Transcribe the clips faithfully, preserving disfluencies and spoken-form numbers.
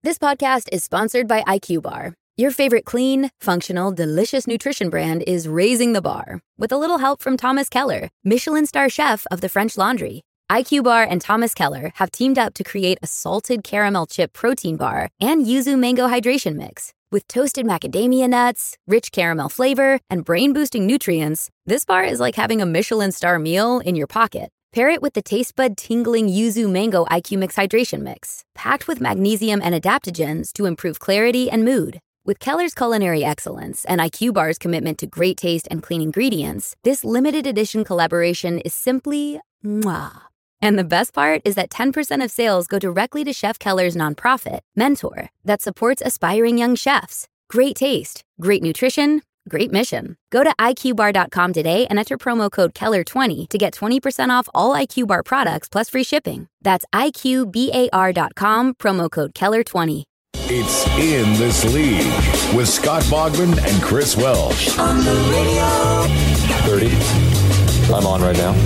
This podcast is sponsored by I Q Bar. Your favorite clean, functional, delicious nutrition brand is raising the bar with a little help from Thomas Keller, Michelin star chef of the French Laundry. I Q Bar and Thomas Keller have teamed up to create a salted caramel chip protein bar and yuzu mango hydration mix. With toasted macadamia nuts, rich caramel flavor, and brain-boosting nutrients, this bar is like having a Michelin star meal in your pocket. Pair it with the taste bud tingling yuzu mango I Q Mix hydration mix, packed with magnesium and adaptogens to improve clarity and mood. With Keller's culinary excellence and I Q Bar's commitment to great taste and clean ingredients, this limited edition collaboration is simply mwah. And the best part is that ten percent of sales go directly to Chef Keller's nonprofit, Mentor, that supports aspiring young chefs. Great taste, great nutrition, great mission. Go to I Q bar dot com today and enter promo code Keller twenty to get twenty percent off all I Q Bar products plus free shipping. That's I Q bar dot com, promo code Keller twenty. It's In This League with Scott Bogman and Chris Welsh. On the radio. thirty. I'm on right now.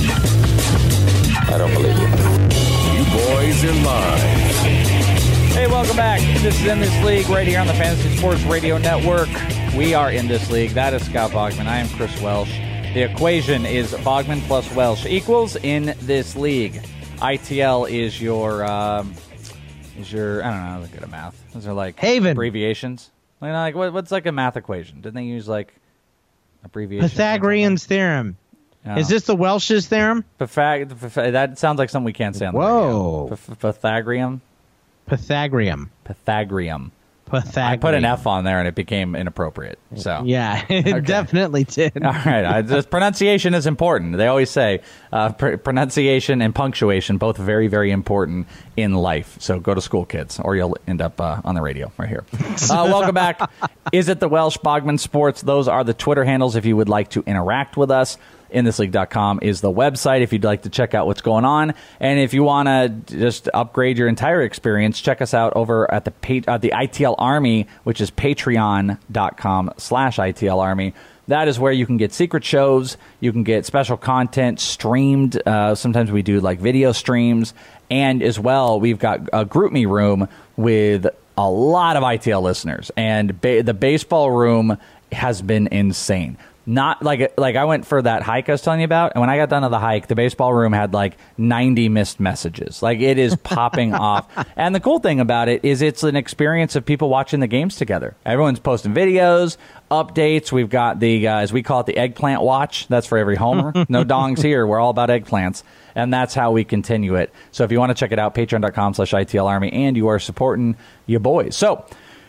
I don't believe you. You boys are live. Hey, welcome back. This is In This League right here on the Fantasy Sports Radio Network. We are In This League. That is Scott Bogman. I am Chris Welsh. The equation is Bogman plus Welsh equals In This League. I T L is your, um, is your, I don't know, look at a math. Those are like Haven. abbreviations. Like, like what, what's like a math equation? Didn't they use like abbreviations? Pythagorean's theorem. Oh. Is this the Welsh's theorem? Pythag- Pythag- that sounds like something we can't say on the Whoa. radio. P- Pythagorean? Pythagorean. Pythagorean. Pythagorean. I put an F on there and it became inappropriate. So yeah, it Okay. definitely did. All right, I, just, pronunciation is important. They always say uh, pr- pronunciation and punctuation both very, very important in life. So go to school, kids, or you'll end up uh, on the radio right here. Uh, welcome back. Is it the Welsh Bogman Sports? Those are the Twitter handles if you would like to interact with us. in this league dot com is the website if you'd like to check out what's going on. And if you want to just upgrade your entire experience, check us out over at the pa- uh, the I T L Army, which is patreon dot com slash I T L Army. That is where you can get secret shows, you can get special content streamed. Uh, sometimes we do like video streams. And as well, we've got a GroupMe room with a lot of I T L listeners. And ba- the baseball room has been insane. Not like like I went for that hike I was telling you about, and when I got done with the hike, the baseball room had like ninety missed messages. Like it is popping off. And the cool thing about it is it's an experience of people watching the games together. Everyone's posting videos, updates. We've got the, uh, as we call it, the eggplant watch. That's for every homer. No dongs here. We're all about eggplants. And that's how we continue it. So if you want to check it out, patreon dot com slash I T L Army, and you are supporting your boys. So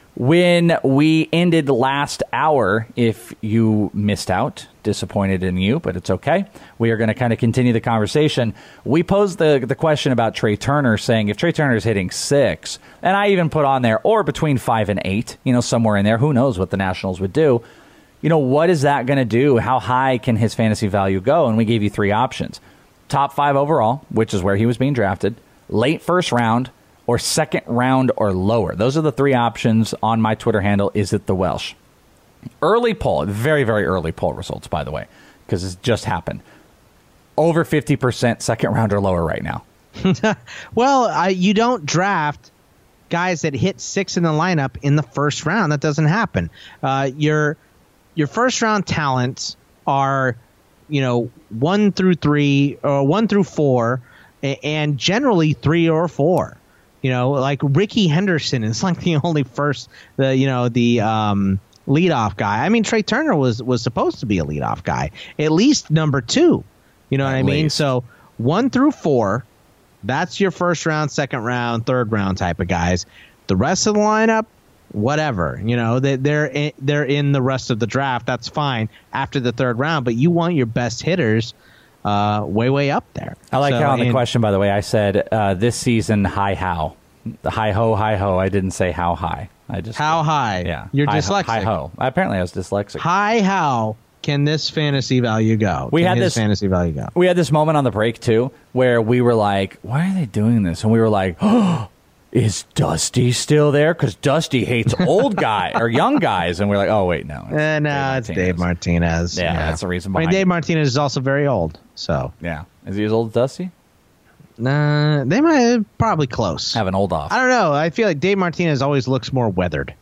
when we ended last hour, if you missed out, disappointed in you, but it's okay. We are going to kind of continue the conversation. We posed the the question about Trey Turner, saying if Trey Turner is hitting six, and I even put on there, or between five and eight, you know, somewhere in there, who knows what the Nationals would do. You know, what is that going to do? How high can his fantasy value go? And we gave you three options. Top five overall, which is where he was being drafted, late first round, or second round or lower. Those are the three options on my Twitter handle, Is It The Welsh. Early poll, very, very early poll results, by the way, because it's just happened. Over fifty percent second round or lower right now. Well, uh, you don't draft guys that hit six in the lineup in the first round. That doesn't happen. Uh, your your first round talents are, you know, one through three or one through four, and generally three or four. You know, like Ricky Henderson is like the only first, the you know, the um, leadoff guy. I mean, Trey Turner was was supposed to be a leadoff guy, at least number two. You know At what I mean? least. So one through four, that's your first round, second round, third round type of guys. The rest of the lineup, whatever. You know, they, they're in, they're in the rest of the draft. That's fine after the third round, but you want your best hitters Uh, way, way up there. I like So, how on the and- question, by the way, I said uh, this season, high how. The high ho, high ho. I didn't say how high. I just How high? Yeah. You're high, dyslexic. High ho. Apparently I was dyslexic. High how can this fantasy value go? We Can had his this- fantasy value go. We had this moment on the break, too, where we were like, why are they doing this? And we were like, oh, is Dusty still there? Because Dusty hates old guy or young guys. And we're like, oh, wait, no. Uh, no, it's Dave Martinez. Yeah, that's the reason I mean, behind Dave it. Martinez is also very old. So Yeah. Is he as old as Dusty? Nah, they might probably close. Have an old off. I don't know. I feel like Dave Martinez always looks more weathered.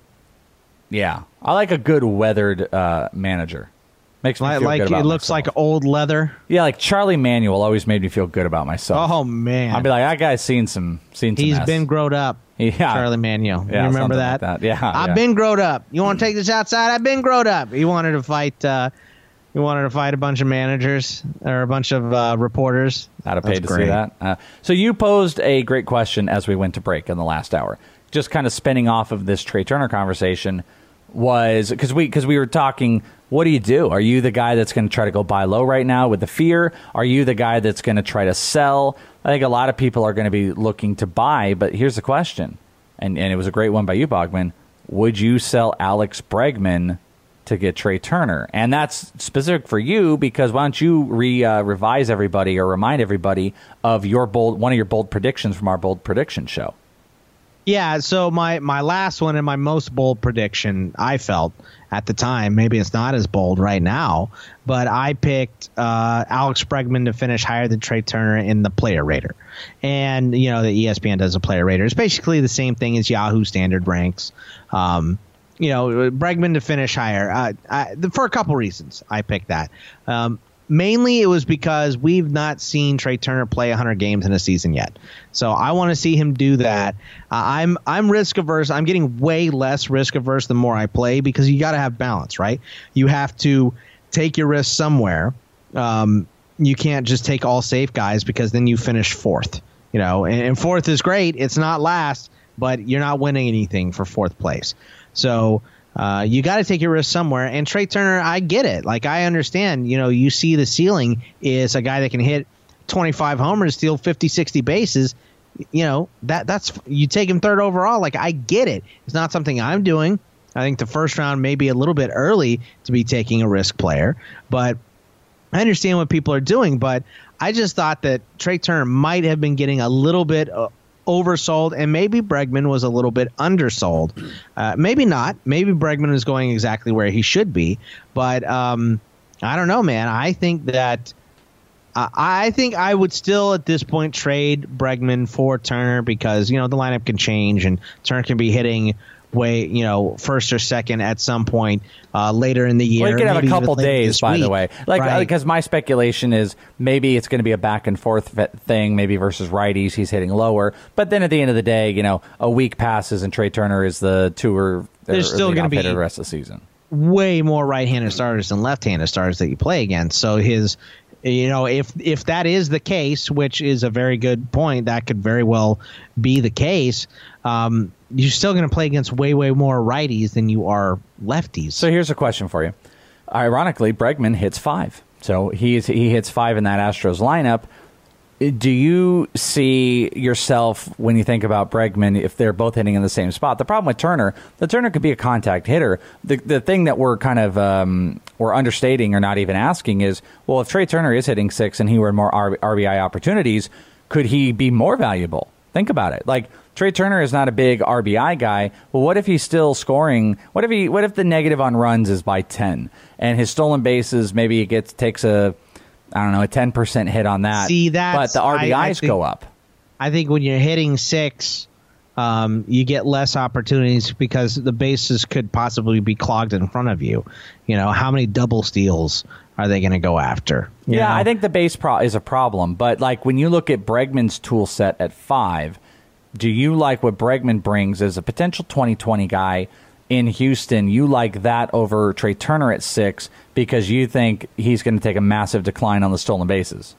Yeah, I like a good weathered uh, manager. Makes me like, feel like good about it looks myself. like old leather. Yeah, like Charlie Manuel always made me feel good about myself. Oh man, I'd be like, that guy's seen some, seen some. He's mess. been growed up. Yeah, Charlie Manuel. Yeah, you remember that? Like that? Yeah, I've yeah. been growed up. You want to take this outside? I've been growed up. He wanted to fight. Uh, he wanted to fight a bunch of managers or a bunch of uh, reporters. I'd have paid That's to great. see that. Uh, so you posed a great question as we went to break in the last hour. Just kind of spinning off of this Trey Turner conversation was because we because we were talking. What do you do? Are you the guy that's going to try to go buy low right now with the fear? Are you the guy that's going to try to sell? I think a lot of people are going to be looking to buy, but here's the question, and, and it was a great one by you, Bogman. Would you sell Alex Bregman to get Trey Turner? And that's specific for you because why don't you re uh, revise everybody or remind everybody of your bold one of your bold predictions from our bold prediction show? Yeah, so my, my last one and my most bold prediction, I felt at the time, maybe it's not as bold right now, but I picked uh, Alex Bregman to finish higher than Trey Turner in the player rater. And, you know, the E S P N does a player rater. It's basically the same thing as Yahoo standard ranks. Um, you know, Bregman to finish higher. Uh, I, for a couple reasons, I picked that. Um, Mainly, it was because we've not seen Trey Turner play one hundred games in a season yet, so I want to see him do that. Uh, I'm I'm risk averse. I'm getting way less risk averse the more I play because you got to have balance, right? You have to take your risk somewhere. Um, you can't just take all safe guys because then you finish fourth. You know, and, and fourth is great. It's not last, but you're not winning anything for fourth place. So. Uh, you got to take your risk somewhere. And Trey Turner, I get it. Like, I understand, you know, you see the ceiling is a guy that can hit twenty-five homers, steal fifty, sixty bases. You know, that that's you take him third overall. Like, I get it. It's not something I'm doing. I think the first round may be a little bit early to be taking a risk player. But I understand what people are doing. But I just thought that Trey Turner might have been getting a little bit uh, oversold, and maybe Bregman was a little bit undersold. Uh, maybe not. Maybe Bregman is going exactly where he should be. But um, I don't know, man. I think that uh, I think I would still at this point trade Bregman for Turner because, you know, the lineup can change and Turner can be hitting way, you know, first or second at some point uh, later in the year. Well, you could have a maybe even couple later days, this by week. the way. Like, Right. because my speculation is maybe it's going to be a back and forth thing, maybe versus righties. He's hitting lower, but then at the end of the day, you know, a week passes and Trey Turner is the tour. There's or, still or going to be the rest of the season. Way more right-handed starters than left-handed starters that you play against. So his, you know, if if that is the case, which is a very good point, that could very well be the case. Um, you're still going to play against way, way more righties than you are lefties. So here's a question for you. Ironically, Bregman hits five. So he's, he hits five in that Astros lineup. Do you see yourself, when you think about Bregman, if they're both hitting in the same spot? The problem with Turner, the Turner could be a contact hitter. The the thing that we're kind of um, we're understating or not even asking is, well, if Trey Turner is hitting six and he were more R B I opportunities, could he be more valuable? Think about it. Like, Trey Turner is not a big R B I guy. Well, what if he's still scoring? What if he? What if the negative on runs is by ten, and his stolen bases maybe it gets takes a, I don't know, a ten percent hit on that. See, that's, but the R B Is I, I think, go up. I think when you're hitting six, um, you get less opportunities because the bases could possibly be clogged in front of you. You know, how many double steals are they going to go after? You Yeah, know? I think the base pro- is a problem. But like when you look at Bregman's tool set at five, do you like what Bregman brings as a potential twenty twenty guy in Houston? You like that over Trey Turner at six because you think he's going to take a massive decline on the stolen bases?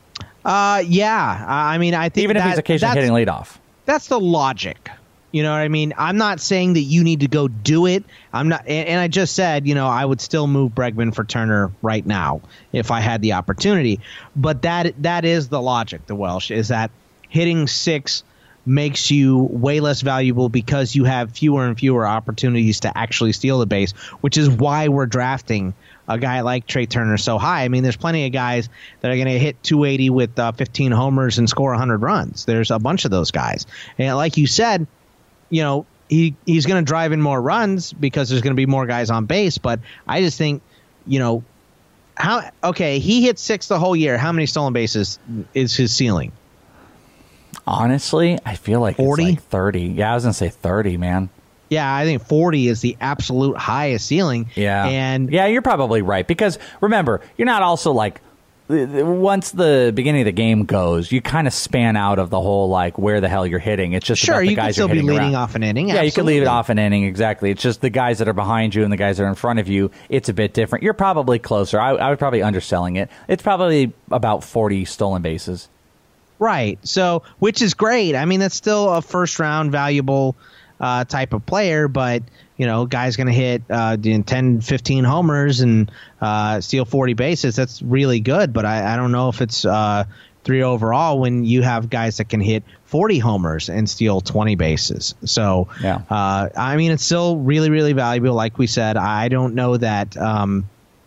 Uh, yeah. I mean, I think even if that, he's occasionally hitting leadoff. That's the logic. You know what I mean? I'm not saying that you need to go do it. I'm not, and, and I just said, you know, I would still move Bregman for Turner right now if I had the opportunity. But that that is the logic. The Welsh is that hitting six makes you way less valuable because you have fewer and fewer opportunities to actually steal the base, which is why we're drafting a guy like Trey Turner so high. I mean, there's plenty of guys that are going to hit two eighty with uh, fifteen homers and score one hundred runs. There's a bunch of those guys. And like you said, you know, he, he's going to drive in more runs because there's going to be more guys on base. But I just think, you know, how okay, he hit six the whole year. How many stolen bases is his ceiling? Honestly, I feel like forty? It's like thirty. Yeah, I was gonna say thirty, man. Yeah, I think forty is the absolute highest ceiling. Yeah, and yeah, you're probably right because remember, you're not also like once the beginning of the game goes, you kind of span out of the whole like where the hell you're hitting. It's just sure about the you guys could still you're be hitting leading around. off an inning. Yeah, Absolutely. you could leave it off an inning exactly. It's just the guys that are behind you and the guys that are in front of you. It's a bit different. You're probably closer. I, I would probably underselling it. It's probably about forty stolen bases. Right. So, which is great. I mean, that's still a first round valuable uh, type of player, but you know, guy's going to hit uh, ten, fifteen homers and uh, steal forty bases. That's really good, but I, I don't know if it's uh, three overall when you have guys that can hit forty homers and steal twenty bases. So, yeah. uh, I mean, it's still really, really valuable. Like we said, I don't know that. Um,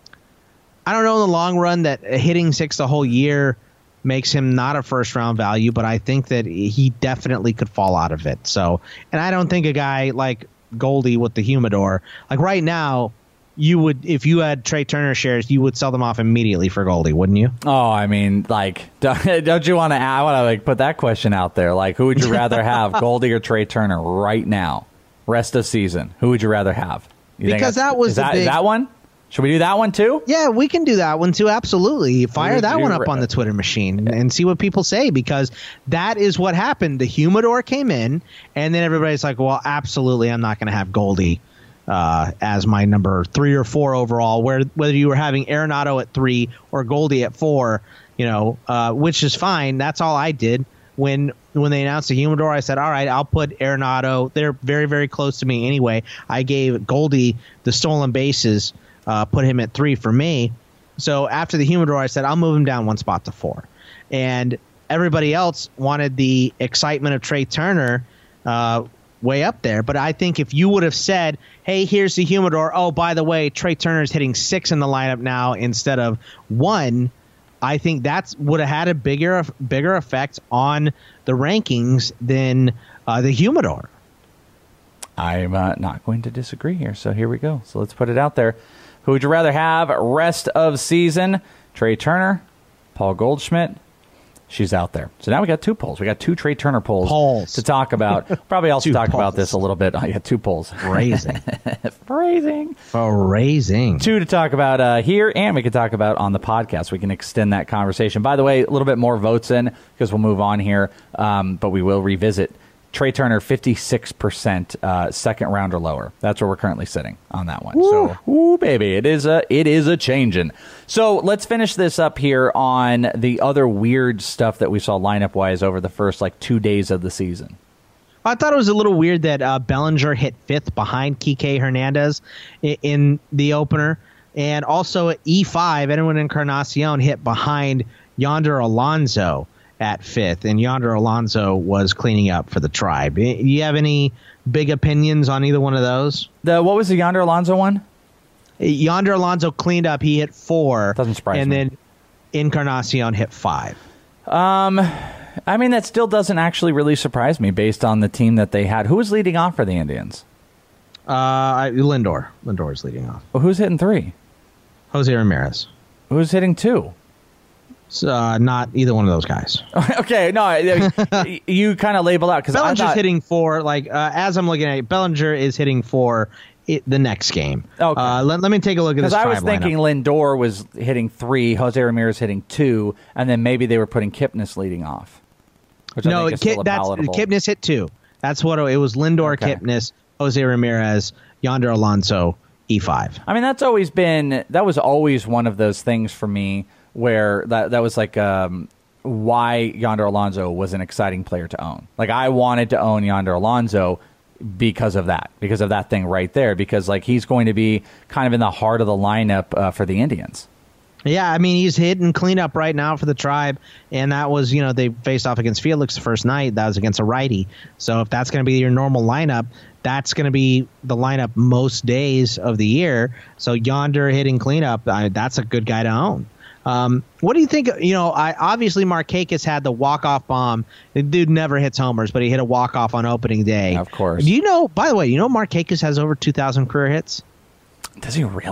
I don't know in the long run that hitting six the whole year makes him not a first round value, but I think that he definitely could fall out of it. So, and I don't think a guy like Goldie with the humidor, like right now, you would, if you had Trey Turner shares, you would sell them off immediately for Goldie, wouldn't you? Oh, I mean, like, don't, don't you want to? I want to like put that question out there. Like, who would you rather have, Goldie or Trey Turner, right now, rest of season? Who would you rather have? You because that was is the that, big, is that one. Should we do that one too? Yeah, we can do that one too. Absolutely. Fire We- that we- one up on the Twitter machine and, and see what people say, because that is what happened. The humidor came in, and then everybody's like, well, absolutely, I'm not going to have Goldie uh, as my number three or four overall, where whether you were having Arenado at three or Goldie at four, you know, uh, which is fine. That's all I did. When when they announced the humidor, I said, all right, I'll put Arenado. They're very, very close to me anyway. I gave Goldie the stolen bases, uh, put him at three for me. So after the humidor, I said, I'll move him down one spot to four. And everybody else wanted the excitement of Trey Turner uh, way up there. But I think if you would have said, hey, here's the humidor. Oh, by the way, Trey Turner's hitting six in the lineup now instead of one, I think that's would have had a bigger bigger effect on the rankings than uh, the humidor. I'm uh, not going to disagree here. So here we go. So let's put it out there. Who would you rather have rest of season? Trey Turner, Paul Goldschmidt. She's out there. So now we got two polls. We got two Trey Turner polls, polls. to talk about. Probably also Two talk polls. about this a little bit. I got two polls. Raising. Phrasing. Raising. Two to talk about uh, here, and we can talk about on the podcast. We can extend that conversation. By the way, a little bit more votes in because we'll move on here, um, but we will revisit. Trey Turner, fifty-six percent uh, second round or lower. That's where we're currently sitting on that one. Woo. So, ooh, baby, it is a it is a changing. So let's finish this up here on the other weird stuff that we saw lineup wise over the first like two days of the season. I thought it was a little weird that uh, Bellinger hit fifth behind Kike Hernandez in, in the opener, and also at E five, Edwin Encarnacion hit behind Yonder Alonso at fifth, and Yonder Alonso was cleaning up for the Tribe. Do you have any big opinions on either one of those? The what was the Yonder Alonso one? Yonder Alonso cleaned up. He hit four. Doesn't surprise and me. then Encarnacion hit five. Um, I mean, that still doesn't actually really surprise me based on the team that they had. Who was leading off for the Indians? Uh, Lindor. Lindor is leading off. Well, who's hitting three? Jose Ramirez. Who's hitting two? Uh, not either one of those guys. Okay, no, I- you kind of label out because Bellinger's I thought, hitting for, like, uh, as I'm looking at it, Bellinger is hitting for it, the next game. Okay. Uh, let, let me take a look at this because I was Tribe thinking lineup. Lindor was hitting three, Jose Ramirez hitting two, and then maybe they were putting Kipnis leading off. Which I No, think is Ki- still a that's palatable. Kipnis hit two. That's what it, it was. Lindor, Okay. Kipnis, Jose Ramirez, Yonder Alonso, E five. I mean, that's always been that was always one of those things for me where that that was like um, why Yonder Alonso was an exciting player to own. Like I wanted to own Yonder Alonso because of that, because of that thing right there, because like he's going to be kind of in the heart of the lineup uh, for the Indians. Yeah, I mean, he's hitting cleanup right now for the Tribe, and that was, you know, they faced off against Felix the first night. That was against a righty. So if that's going to be your normal lineup, that's going to be the lineup most days of the year. So Yonder hitting cleanup, I, that's a good guy to own. Um, what do you think? You know, I obviously Markakis had the walk-off bomb. The dude never hits homers, but he hit a walk-off on opening day. Of course. Do you know, by the way, you know Markakis has over two thousand career hits? Does he really?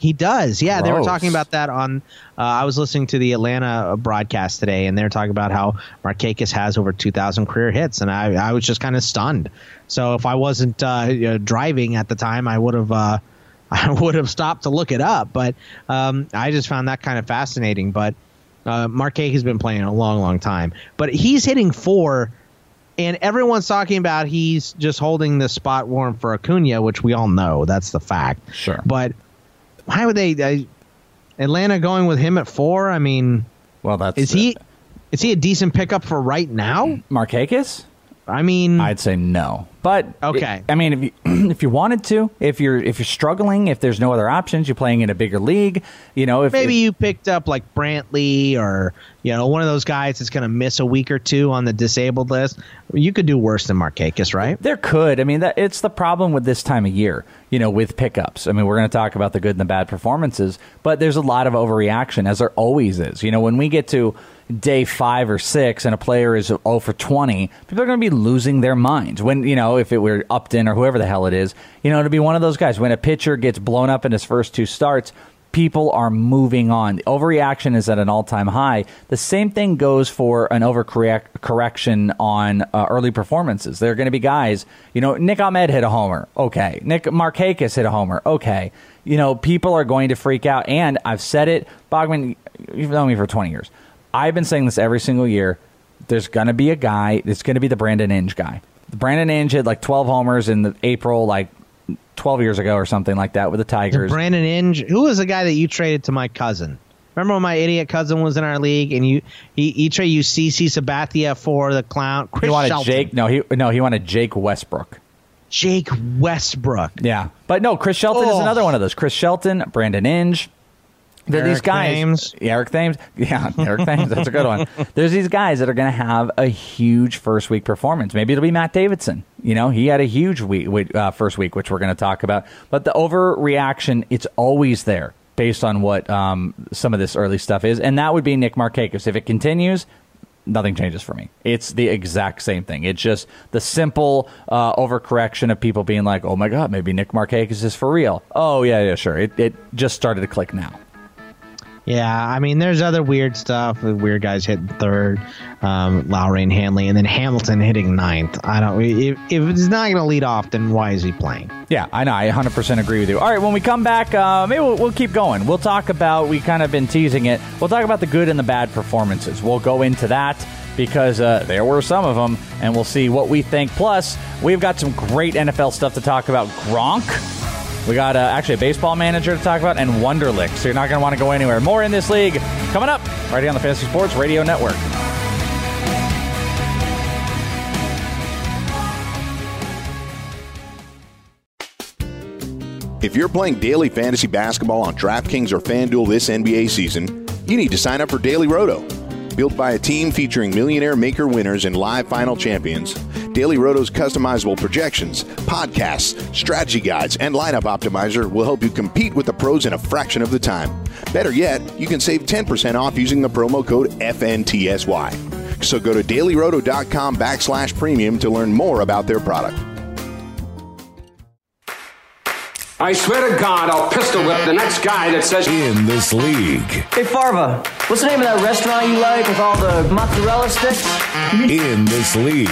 He does. Yeah, they were Gross. talking about that on uh, I was listening to the Atlanta broadcast today, and they're talking about how Markakis has over two thousand career hits, and I, I was just kind of stunned. So if I wasn't uh, you know, driving at the time, I would have uh, I would have stopped to look it up. But um, I just found that kind of fascinating. But uh, Markakis has been playing a long, long time. But he's hitting four, and everyone's talking about he's just holding the spot warm for Acuna, which we all know that's the fact. Sure. But why would they uh, Atlanta going with him at four? I mean, Well, that's is he is he a decent pickup for right now? Markakis? I mean, I'd say no. But Okay. I mean, if you if you wanted to, if you're if you're struggling, if there's no other options, you're playing in a bigger league. You know, if maybe if, you picked up like Brantley or you know one of those guys that's going to miss a week or two on the disabled list. You could do worse than Markakis, right? There could. I mean, that it's the problem with this time of year, you know, with pickups. I mean, we're going to talk about the good and the bad performances, but there's a lot of overreaction, as there always is. You know, when we get to day five or six and a player is oh for twenty, people are going to be losing their minds. When, you know, if it were Upton or whoever the hell it is, you know, to be one of those guys. When a pitcher gets blown up in his first two starts, people are moving on. The overreaction is at an all-time high. The same thing goes for an overcorrection on uh, early performances. There are going to be guys, you know, Nick Ahmed hit a homer. Okay. Nick Markakis hit a homer. Okay. You know, people are going to freak out. And I've said it, Bogman, you've known me for twenty years. I've been saying this every single year. There's going to be a guy. It's going to be the Brandon Inge guy. Brandon Inge hit like twelve homers in the April, like twelve years ago or something like that with the Tigers. Brandon Inge, who was the guy that you traded to my cousin? Remember when my idiot cousin was in our league and you he, he traded you C C Sabathia for the clown? Chris he wanted Shelton. Jake. No, he no he wanted Jake Westbrook. Jake Westbrook. Yeah, but no, Chris Shelton Oh. is another one of those. Chris Shelton, Brandon Inge. They're Eric these guys. Thames. Yeah, Eric Thames. Yeah, Eric Thames. That's a good one. There's these guys that are going to have a huge first week performance. Maybe it'll be Matt Davidson. You know, he had a huge week, uh, first week, which we're going to talk about. But the overreaction, it's always there based on what um, some of this early stuff is. And that would be Nick Markakis. If it continues, nothing changes for me. It's the exact same thing. It's just the simple uh, overcorrection of people being like, oh, my God, maybe Nick Markakis is for real. Oh, yeah, yeah, sure. It, it just started to click now. Yeah, I mean, there's other weird stuff. Weird guys hitting third, um, Lowry and Hanley, and then Hamilton hitting ninth. I don't. If, if it's not going to lead off, then why is he playing? Yeah, I know. I one hundred percent agree with you. All right, when we come back, uh, maybe we'll, we'll keep going. We'll talk about, we kind of been teasing it, we'll talk about the good and the bad performances. We'll go into that because uh, there were some of them, and we'll see what we think. Plus, we've got some great N F L stuff to talk about. Gronk. We got uh, actually a baseball manager to talk about and Wonderlic, so you're not going to want to go anywhere. More in this league coming up right here on the Fantasy Sports Radio Network. If you're playing daily fantasy basketball on DraftKings or FanDuel this N B A season, you need to sign up for Daily Roto. Built by a team featuring millionaire maker winners and live final champions, Daily Roto's customizable projections, podcasts, strategy guides, and lineup optimizer will help you compete with the pros in a fraction of the time. Better yet, you can save ten percent off using the promo code F N T S Y. So go to dailyroto.com backslash premium to learn more about their product. I swear to God, I'll pistol whip the next guy that says... In this league. Hey, Farva, what's the name of that restaurant you like with all the mozzarella sticks? In this league.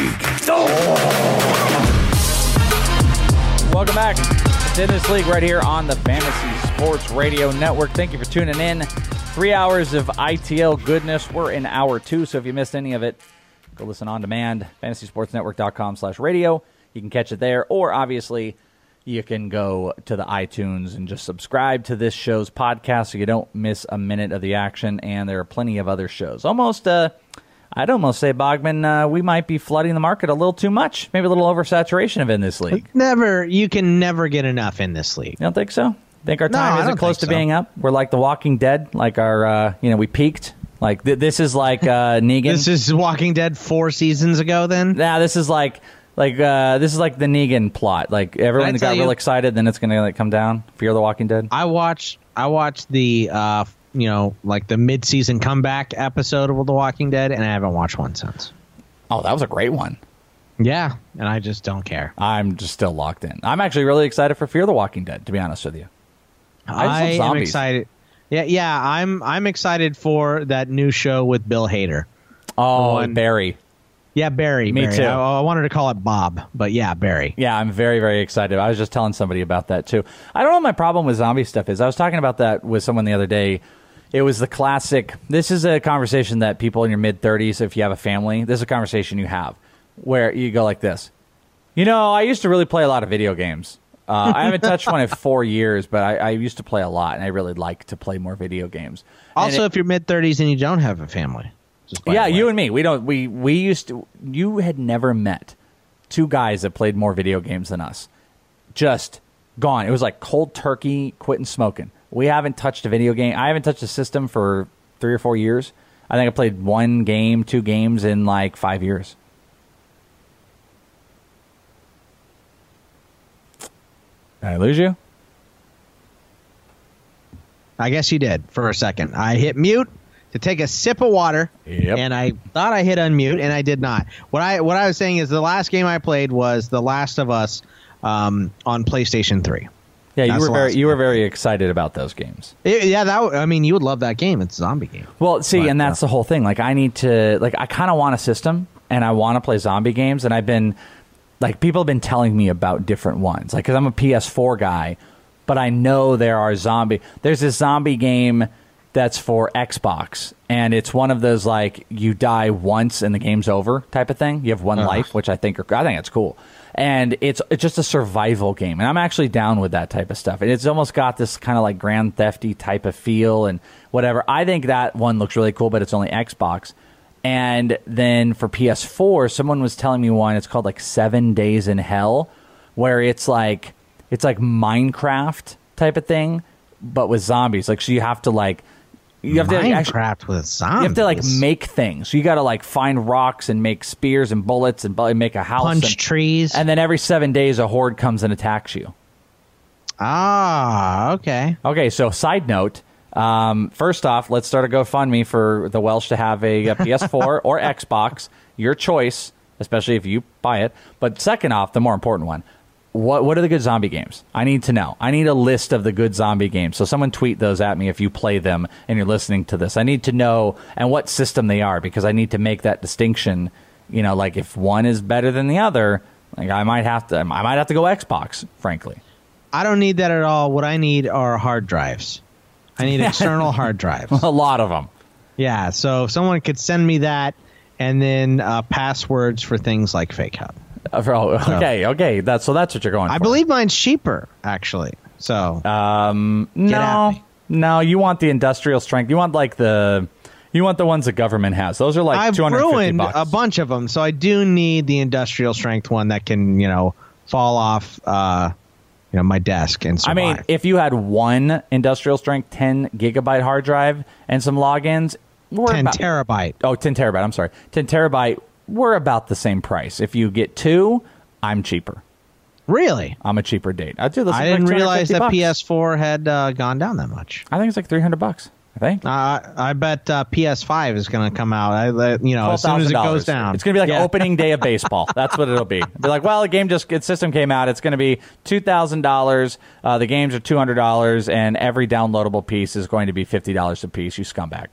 Welcome back. It's In This League right here on the Fantasy Sports Radio Network. Thank you for tuning in. Three hours of I T L goodness. We're in hour two, so if you missed any of it, go listen on demand. fantasy sports network dot com slash radio. You can catch it there, or obviously you can go to the iTunes and just subscribe to this show's podcast so you don't miss a minute of the action. And there are plenty of other shows. Almost, uh, I'd almost say, Bogman, uh, we might be flooding the market a little too much. Maybe a little oversaturation of In This League. Never. You can never get enough in this league. You don't think so? Think our No, time I isn't don't close to think so. being up? We're like The Walking Dead. Like our, uh, you know, we peaked. Like th- this is like uh, Negan. This is Walking Dead four seasons ago. Then. Nah, this is like. Like uh, this is like the Negan plot. Like everyone Can I got tell real you- excited, then it's gonna like come down. Fear the Walking Dead. I watched. I watched the. Uh, you know, like the mid-season comeback episode of The Walking Dead, and I haven't watched one since. Oh, that was a great one. Yeah, and I just don't care. I'm just still locked in. I'm actually really excited for Fear the Walking Dead, to be honest with you. I, I am zombies. excited. Yeah, yeah, I'm I'm excited for that new show with Bill Hader. Oh, One- Barry. Yeah, Barry. Me Barry. too. I, I wanted to call it Bob, but yeah, Barry. Yeah, I'm very, very excited. I was just telling somebody about that, too. I don't know what my problem with zombie stuff is. I was talking about that with someone the other day. It was the classic. This is a conversation that people in your mid-thirties, if you have a family, this is a conversation you have where you go like this. You know, I used to really play a lot of video games. Uh, I haven't touched one in four years, but I, I used to play a lot, and I really like to play more video games. Also, it, if you're mid-thirties and you don't have a family. Just by yeah, the way. you and me. We don't. We we used to. You had never met two guys that played more video games than us. Just gone. It was like cold turkey, quitting smoking. We haven't touched a video game. I haven't touched a system for three or four years. I think I played one game, two games in like five years. Did I lose you? I guess you did for a second. I hit mute to take a sip of water, Yep. and I thought I hit unmute, and I did not. What I what I was saying is the last game I played was The Last of Us um, on PlayStation three. Yeah, you That's were the very last you were game. very excited about those games. It- yeah, that w- I mean, you would love that game. It's a zombie game. Well, see, But, and that's uh, the whole thing. Like, I need to, like, I kind of want a system, and I want to play zombie games, and I've been, like, people have been telling me about different ones. Like, because I'm a P S four guy, but I know there are zombie. There's this zombie game that's for Xbox, and it's one of those, like, you die once and the game's over type of thing. You have one Ugh. life, which I think are, I think it's cool. And it's it's just a survival game, and I'm actually down with that type of stuff. And it's almost got this kind of like Grand Thefty type of feel and whatever. I think that one looks really cool, but it's only Xbox. And then for P S four, someone was telling me one. It's called like Seven Days in Hell, where it's like it's like Minecraft type of thing, but with zombies. Like, so you have to like you have to actually, Minecraft with zombies. you have to like make things. So you got to like find rocks and make spears and bullets and bu- make a house. punch and, trees. and then every seven days, a horde comes and attacks you. Ah, okay. Okay, so side note. Um, first off, let's start a GoFundMe for the Welsh to have a, a P S four or Xbox. Your choice, especially if you buy it. But second off, the more important one. What what are the good zombie games? I need to know. I need a list of the good zombie games. So someone tweet those at me if you play them and you're listening to this. I need to know and what system they are, because I need to make that distinction. You know, like if one is better than the other, like I might have to I might have to go Xbox, frankly. I don't need that at all. What I need are hard drives. I need external hard drives. A lot of them. Yeah, so if someone could send me that, and then uh, passwords for things like Fake Hub. Uh, for- oh, okay, okay. That's so that's what you're going for. I believe mine's cheaper, actually. So Um, Get at no, me. no. You want the industrial strength. You want like the, you want the ones the government has. Those are like I've two hundred fifty ruined bucks. a bunch of them, so I do need the industrial strength one that can, you know, fall off, uh, you know, my desk and I survive. mean, if you had one industrial strength ten gigabyte hard drive and some logins, we're ten about, terabyte. oh, ten terabyte. I'm sorry, ten terabyte. We're about the same price. If you get two, I'm cheaper. Really? I'm a cheaper date. I do. This I is like didn't realize two hundred fifty that bucks. P S four had uh, gone down that much. I think it's like three hundred bucks. I think. Uh, I bet uh, P S five is going to come out. I, uh, you know, as soon as it goes down, It's going to be like Yeah. opening day of baseball. That's what it'll be. Be like, well, the game just its system came out. It's going to be two thousand dollars. Uh, the games are two hundred dollars, and every downloadable piece is going to be fifty dollars a piece. You scumbag.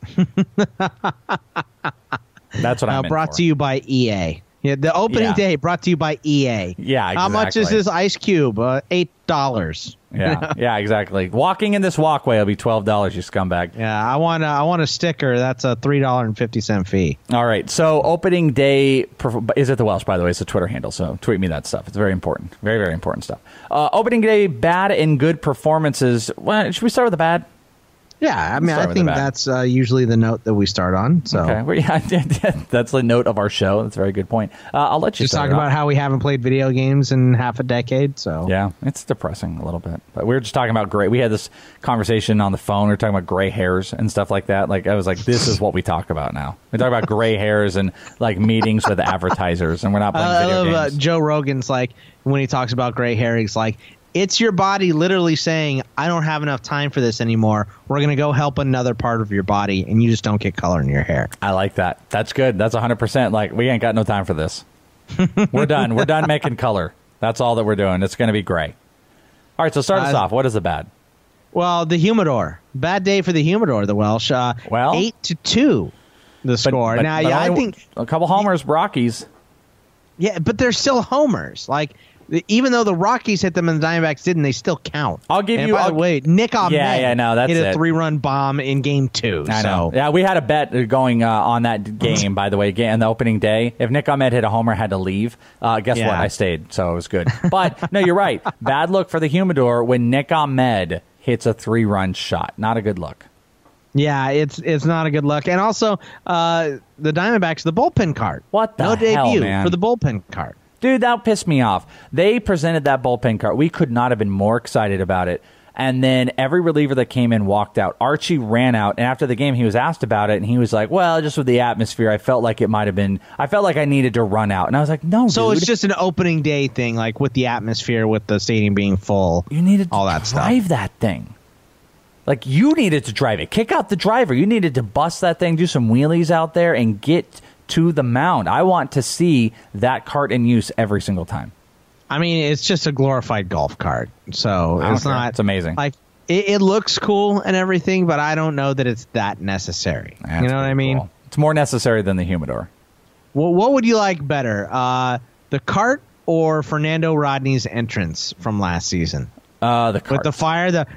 That's what Uh, I'm in brought for. to you by E A. Yeah, the opening Yeah. day brought to you by E A. Yeah, How much is exactly. this ice cube? Uh, Eight dollars. Yeah, yeah, exactly. Walking in this walkway will be twelve dollars. You scumbag. Yeah, I want a, I want a sticker. That's a three dollar and fifty cent fee. All right. So opening day perf- is at the Welsh, by the way. It's a Twitter handle, so tweet me that stuff. It's very important. Very, very important stuff. Uh, opening day bad and good performances. Well, should we start with the bad? Yeah, I mean, start I with think the bad. that's uh, usually the note that we start on. So Okay. Well, yeah, that's the note of our show. That's a very good point. Uh, I'll let you just start talk it about off. how we haven't played video games in half a decade. So Yeah, it's depressing a little bit. But we were just talking about gray. We had this conversation on the phone. We were talking about gray hairs and stuff like that. Like I was like, this is what we talk about now. We talk about gray hairs and like meetings with advertisers, and we're not playing I video love uh, games. Joe Rogan's like when he talks about gray hair, he's like, it's your body literally saying, I don't have enough time for this anymore. We're going to go help another part of your body, and you just don't get color in your hair. I like that. That's good. That's one hundred percent. Like, we ain't got no time for this. We're done. We're done making color. That's all that we're doing. It's going to be gray. All right, so start us Uh, off. What is the bad? Well, the Humidor. Bad day for the Humidor, the Welsh. Uh, well, eight to two, the score. But, now, but yeah, I think a couple homers, Rockies. Yeah, but they're still homers. Like, even though the Rockies hit them and the Diamondbacks didn't, they still count. I'll give and you. By I'll, the way, Nick Ahmed yeah, yeah, no, that's hit a it. three-run bomb in Game Two. I so. know. Yeah, we had a bet going uh, on that game. By the way, in the opening day, if Nick Ahmed hit a homer, had to leave. Uh, guess yeah. what? I stayed, so it was good. But no, you're right. Bad look for the Humidor when Nick Ahmed hits a three-run shot. Not a good look. Yeah, it's it's not a good look. And also, uh, the Diamondbacks, the bullpen card. What the no hell, debut man? for the bullpen card. Dude, that pissed me off. They presented that bullpen card. We could not have been more excited about it. And then every reliever that came in walked out. Archie ran out, and after the game, he was asked about it, and he was like, well, just with the atmosphere, I felt like it might have been, I felt like I needed to run out. And I was like, no, So dude. it's just an opening day thing, like with the atmosphere, with the stadium being full. You needed to all that drive stuff. that thing. Like, you needed to drive it. Kick out the driver. You needed to bust that thing, do some wheelies out there, and get to the mound. I want to see that cart in use every single time. I mean, it's just a glorified golf cart, so it's care. not. It's amazing. Like it, it looks cool and everything, but I don't know that it's that necessary. That's you know what I mean? Cool. It's more necessary than the Humidor. Well, what would you like better, uh, the cart or Fernando Rodney's entrance from last season? Uh, the cart. With the fire, the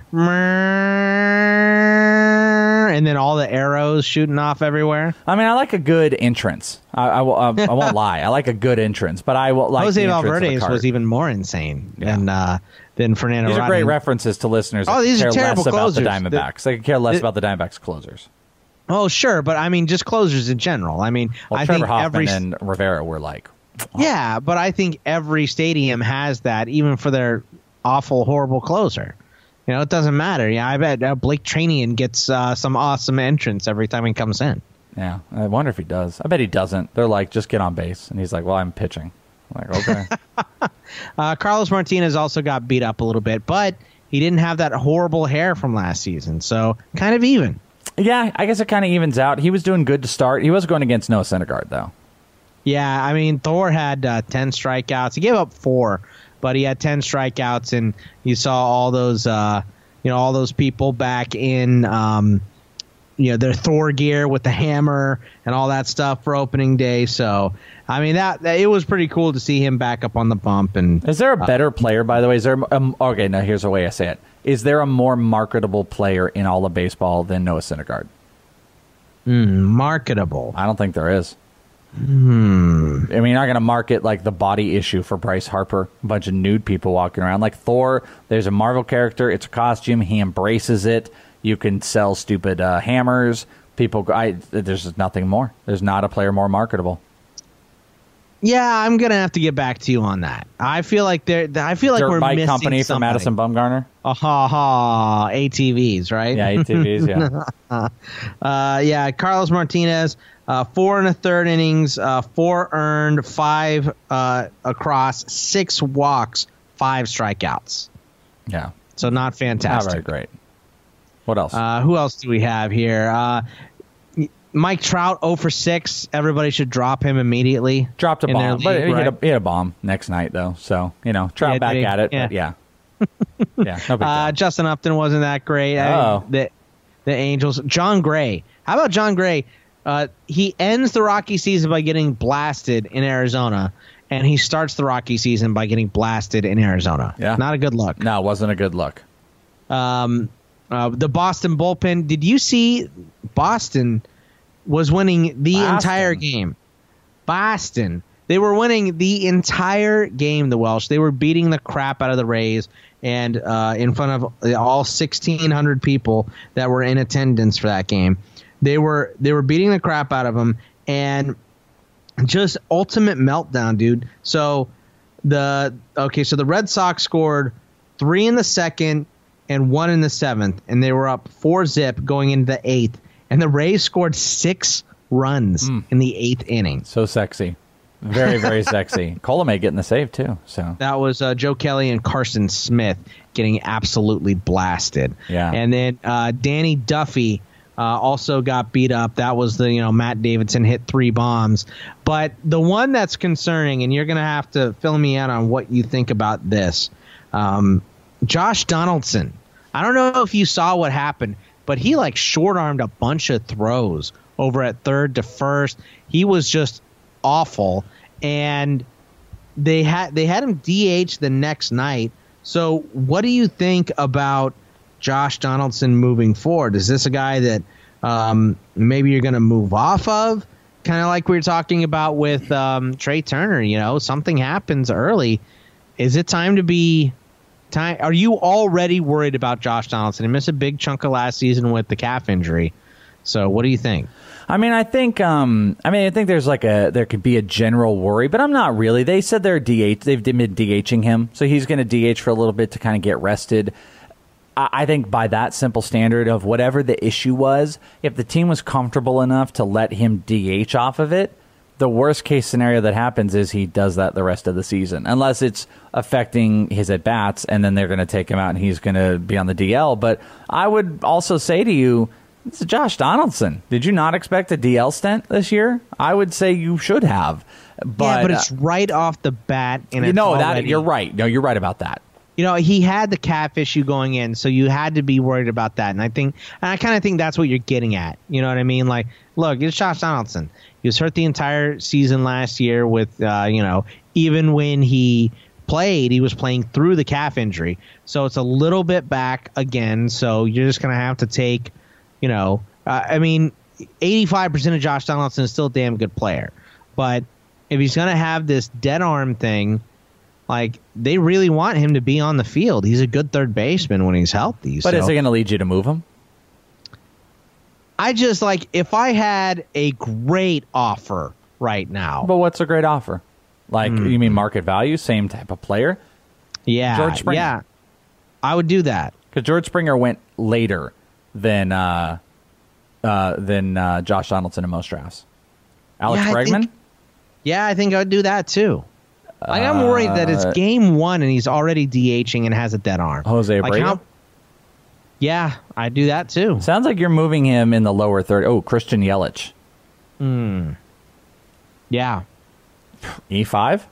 and then all the arrows shooting off everywhere. I mean, I like a good entrance. I, I, I, I won't lie. I like a good entrance, but I will like Jose the entrance of the Valverde's cart. was even more insane Yeah. than uh, than Fernando These are Rodney. great references to listeners that Oh, these care are terrible less about closers. the Diamondbacks. They could care less The- about the Diamondbacks closers. Oh, sure, but I mean, just closers in general. I mean, Well, I Trevor think Hoffman every and Rivera were like, yeah, but I think every stadium has that, even for their awful, horrible closer. You know, it doesn't matter. Yeah, I bet uh, Blake Tranian gets uh, some awesome entrance every time he comes in. yeah, I wonder if he does. I bet he doesn't. They're like, just get on base. And he's like, well, I'm pitching. I'm like, okay. uh, Carlos Martinez also got beat up a little bit, but he didn't have that horrible hair from last season, so kind of even. Yeah, I guess it kind of evens out. He was doing good to start. He was going against Noah Syndergaard, though. Yeah, I mean, Thor had uh, ten strikeouts. He gave up four, but he had ten strikeouts, and you saw all those, uh, you know, all those people back in, um, you know, their Thor gear with the hammer and all that stuff for opening day. So, I mean, that, that it was pretty cool to see him back up on the bump. And Is there a better uh, player, by the way? Is there? Um, okay, now here's the way I say it. Is there a more marketable player in all of baseball than Noah Syndergaard? Mm, marketable. I don't think there is. Hmm. I mean, you're not going to market like the body issue for Bryce Harper, a bunch of nude people walking around. Like Thor, there's a Marvel character. It's a costume. He embraces it. You can sell stupid uh, hammers. People, I, there's nothing more. There's not a player more marketable. Yeah, I'm gonna have to get back to you on that. I feel like there. I feel like Dirt we're Bike missing Company something. for Madison Bumgarner. Ah ha ha! A T Vs, right? Yeah, A T Vs. Yeah. uh, yeah. Carlos Martinez, uh, four and a third innings, uh, four earned, five uh, across, six walks, five strikeouts. Yeah. So not fantastic. Not very great. What else? Uh, who else do we have here? Uh, Mike Trout, oh for six. Everybody should drop him immediately. Dropped a in their bomb, league, but he, right? hit a, he hit a bomb next night, though. So, you know, Trout Yeah, back did he? at it. Yeah. But yeah. yeah, no big Uh, deal. Justin Upton wasn't that great. I Oh. mean, the, the Angels. John Gray. How about John Gray? Uh, he ends the Rocky season by getting blasted in Arizona, and he starts the Rocky season by getting blasted in Arizona. Yeah. Not a good look. No, it wasn't a good look. Um, uh, the Boston bullpen. Did you see Boston was winning the Boston. entire game? Boston. They were winning the entire game, the Welsh. They were beating the crap out of the Rays, and uh, in front of all sixteen hundred people that were in attendance for that game. They were they were beating the crap out of them, and just ultimate meltdown, dude. So the okay, so the Red Sox scored three in the second and one in the seventh, and they were up four zip going into the eighth, and the Rays scored six runs Mm. in the eighth inning. So sexy. Very, very sexy. Colomé getting the save, too. So That was uh, Joe Kelly and Carson Smith getting absolutely blasted. Yeah. And then uh, Danny Duffy uh, also got beat up. That was the, you know, Matt Davidson hit three bombs. But the one that's concerning, and you're going to have to fill me in on what you think about this, um, Josh Donaldson I don't know if you saw what happened, but he like short-armed a bunch of throws over at third to first. He was just awful, and they had they had him D H the next night. So what do you think about Josh Donaldson moving forward? Is this a guy that um, maybe you're going to move off of? Kind of like we were talking about with um, Trey Turner, you know, something happens early. Is it time to be time? Are you already worried about Josh Donaldson? He missed a big chunk of last season with the calf injury. So what do you think? I mean, I think, um, I mean, I think there's like a, there could be a general worry, but I'm not really. They said they're D H, they've been DHing him, so he's going to D H for a little bit to kind of get rested. I think by that simple standard of whatever the issue was, if the team was comfortable enough to let him D H off of it, the worst case scenario that happens is he does that the rest of the season, unless it's affecting his at-bats, and then they're going to take him out and he's going to be on the D L. But I would also say to you, this is Josh Donaldson. Did you not expect a D L stint this year? I would say you should have. But, yeah, but it's right off the bat. And you it's know, already, that you're right. No, you're right about that. You know, he had the calf issue going in, so you had to be worried about that. And I think, and I kind of think that's what you're getting at. You know what I mean? Like, look, it's Josh Donaldson. He was hurt the entire season last year with, uh, you know, even when he played, he was playing through the calf injury. So it's a little bit back again. So you're just going to have to take, you know, uh, I mean, eighty-five percent of Josh Donaldson is still a damn good player. But if he's going to have this dead arm thing, like, they really want him to be on the field. He's a good third baseman when he's healthy. But so. Is it going to lead you to move him? I just, like, if I had a great offer right now. But what's a great offer? Like, Mm. you mean market value, same type of player? Yeah. George Springer. Yeah. I would do that. Because George Springer went later than uh, uh, than uh, Josh Donaldson in most drafts. Alex yeah, I Bregman? think, yeah, I think I would do that, too. Like, I'm worried that it's Uh, game one and he's already DHing and has a dead arm. Jose like Abreu? how, Yeah, I do that too. Sounds like you're moving him in the lower third. Oh, Christian Yelich. Hmm. Yeah. E five?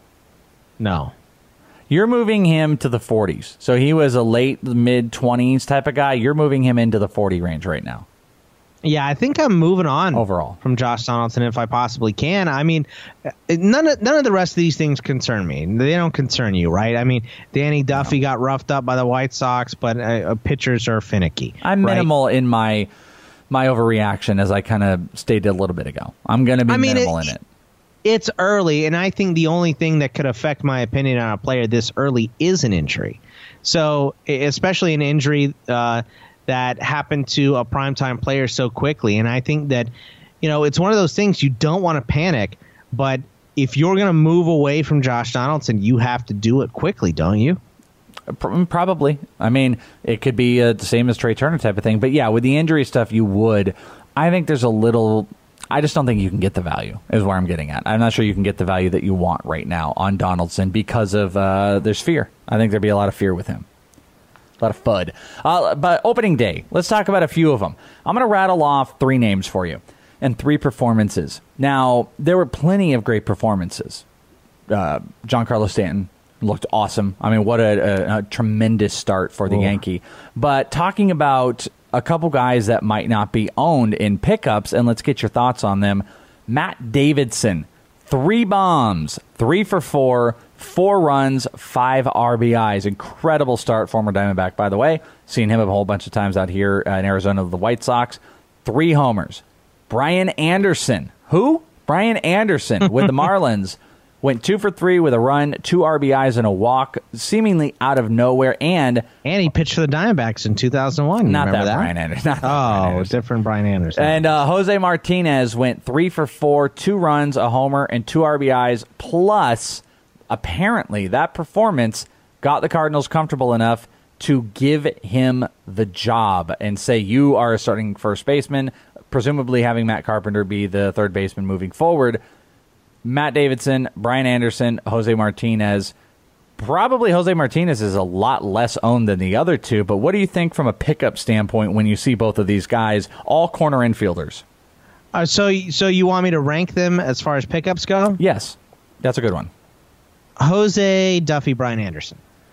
No. You're moving him to the forties. So he was a late, mid-twenties type of guy. You're moving him into the forty range right now. Yeah, I think I'm moving on overall from Josh Donaldson if I possibly can. I mean, none of none of the rest of these things concern me. They don't concern you, right? I mean, Danny Duffy no. got roughed up by the White Sox, but uh, pitchers are finicky. I'm right? minimal in my my overreaction, as I kind of stated a little bit ago. I'm going to be I mean, minimal it, in it. It's early, and I think the only thing that could affect my opinion on a player this early is an injury. So, especially an injury uh, that happened to a primetime player so quickly. And I think that, you know, it's one of those things you don't want to panic, but if you're going to move away from Josh Donaldson, you have to do it quickly, don't you? Probably. I mean, it could be uh, the same as Trey Turner type of thing. But yeah, with the injury stuff, you would. I think there's a little... I just don't think you can get the value, is where I'm getting at. I'm not sure you can get the value that you want right now on Donaldson because of uh, there's fear. I think there'd be a lot of fear with him. A lot of F U D. Uh, but opening day, let's talk about a few of them. I'm going to rattle off three names for you and three performances. Now, there were plenty of great performances. Uh, Giancarlo Stanton looked awesome. I mean, what a, a, a tremendous start for the Ooh. Yankee. But talking about a couple guys that might not be owned in pickups, and let's get your thoughts on them. Matt Davidson, three bombs, three for four, four runs, five R B Is. Incredible start, former Diamondback, by the way. Seen him a whole bunch of times out here in Arizona with the White Sox. Three homers. Brian Anderson. Who? Brian Anderson with the Marlins. Went two for three with a run, two R B Is and a walk, seemingly out of nowhere. And and he pitched for the Diamondbacks in two thousand one. Not that, that Brian Anderson. Not that oh, Brian Anderson. different Brian Anderson. And uh, Jose Martinez went three for four, two runs, a homer, and two R B Is. Plus, apparently, that performance got the Cardinals comfortable enough to give him the job and say, you are a starting first baseman, presumably having Matt Carpenter be the third baseman moving forward. Matt Davidson, Brian Anderson, Jose Martinez. Probably Jose Martinez is a lot less owned than the other two, but what do you think from a pickup standpoint when you see both of these guys, all corner infielders? Uh, so, so you want me to rank them as far as pickups go? Yes, that's a good one. Jose, Duffy, Brian Anderson.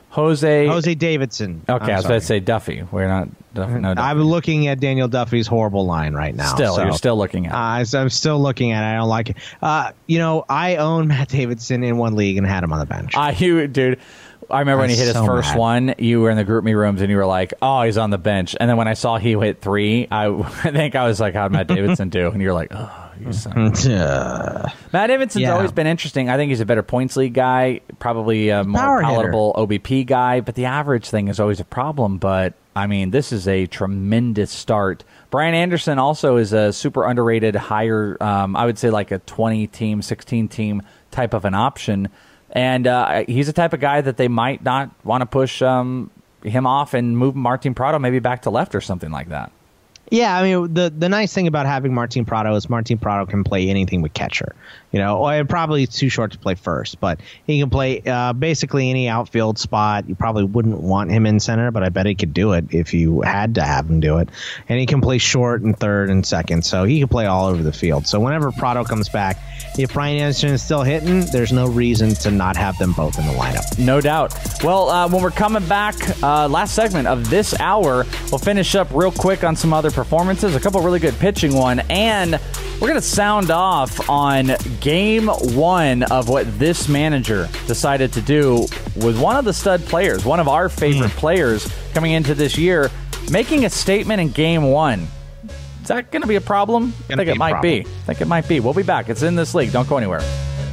Jose Jose Davidson. Okay, I'm I was sorry. about to say Duffy. We're not Duffy. No, Duffy. I'm looking at Daniel Duffy's horrible line right now. Still, so, you're still looking at it. Uh, so I'm still looking at it. I don't like it. Uh, you know, I own Matt Davidson in one league and had him on the bench. Uh, you, dude, I remember when he hit his so first mad. one, you were in the group me rooms and you were like, oh, he's on the bench. And then when I saw he hit three, I, I think I was like, how'd Matt Davidson do? And you're like, oh, you son. Uh, Matt Davidson's Yeah. always been interesting. I think he's a better points league guy, probably a more Power hitter. palatable O B P guy, but the average thing is always a problem. But, I mean, this is a tremendous start. Brian Anderson also is a super underrated, higher, um, I would say like a twenty-team, sixteen-team type of an option. And uh, he's the type of guy that they might not want to push um, him off and move Martin Prado maybe back to left or something like that. Yeah, I mean, the the nice thing about having Martin Prado is Martin Prado can play anything with catcher. You know, well, probably too short to play first, but he can play uh, basically any outfield spot. You probably wouldn't want him in center, but I bet he could do it if you had to have him do it. And he can play short and third and second, so he can play all over the field. So whenever Prado comes back, if Brian Anderson is still hitting, there's no reason to not have them both in the lineup. No doubt. Well, uh, when we're coming back, uh, last segment of this hour, we'll finish up real quick on some other performances, a couple really good pitching one, and we're going to sound off on game one of what this manager decided to do with one of the stud players, one of our favorite players coming into this year, making a statement in game one. Is that going to be a problem? I think it might be. I think it might be. We'll be back. It's In This League. Don't go anywhere.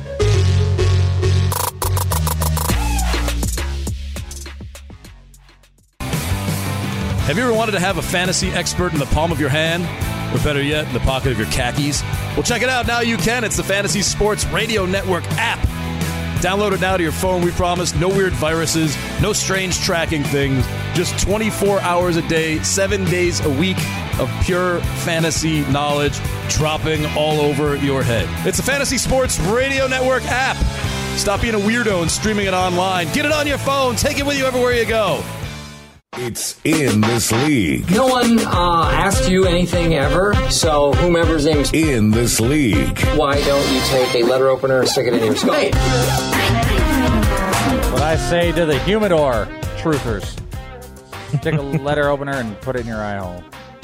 Have you ever wanted to have a fantasy expert in the palm of your hand? Or better yet, in the pocket of your khakis? Well, check it out. Now you can. It's the Fantasy Sports Radio Network app. Download it now to your phone, we promise. No weird viruses, no strange tracking things. Just twenty-four hours a day, seven days a week of pure fantasy knowledge dropping all over your head. It's the Fantasy Sports Radio Network app. Stop being a weirdo and streaming it online. Get it on your phone. Take it with you everywhere you go. It's In This League. No one uh, asked you anything ever, so whomever's name is... In This League. Why don't you take a letter opener and stick it in your skull? Hey. What I say to the humidor truthers. Take a letter opener and put it in your eye hole.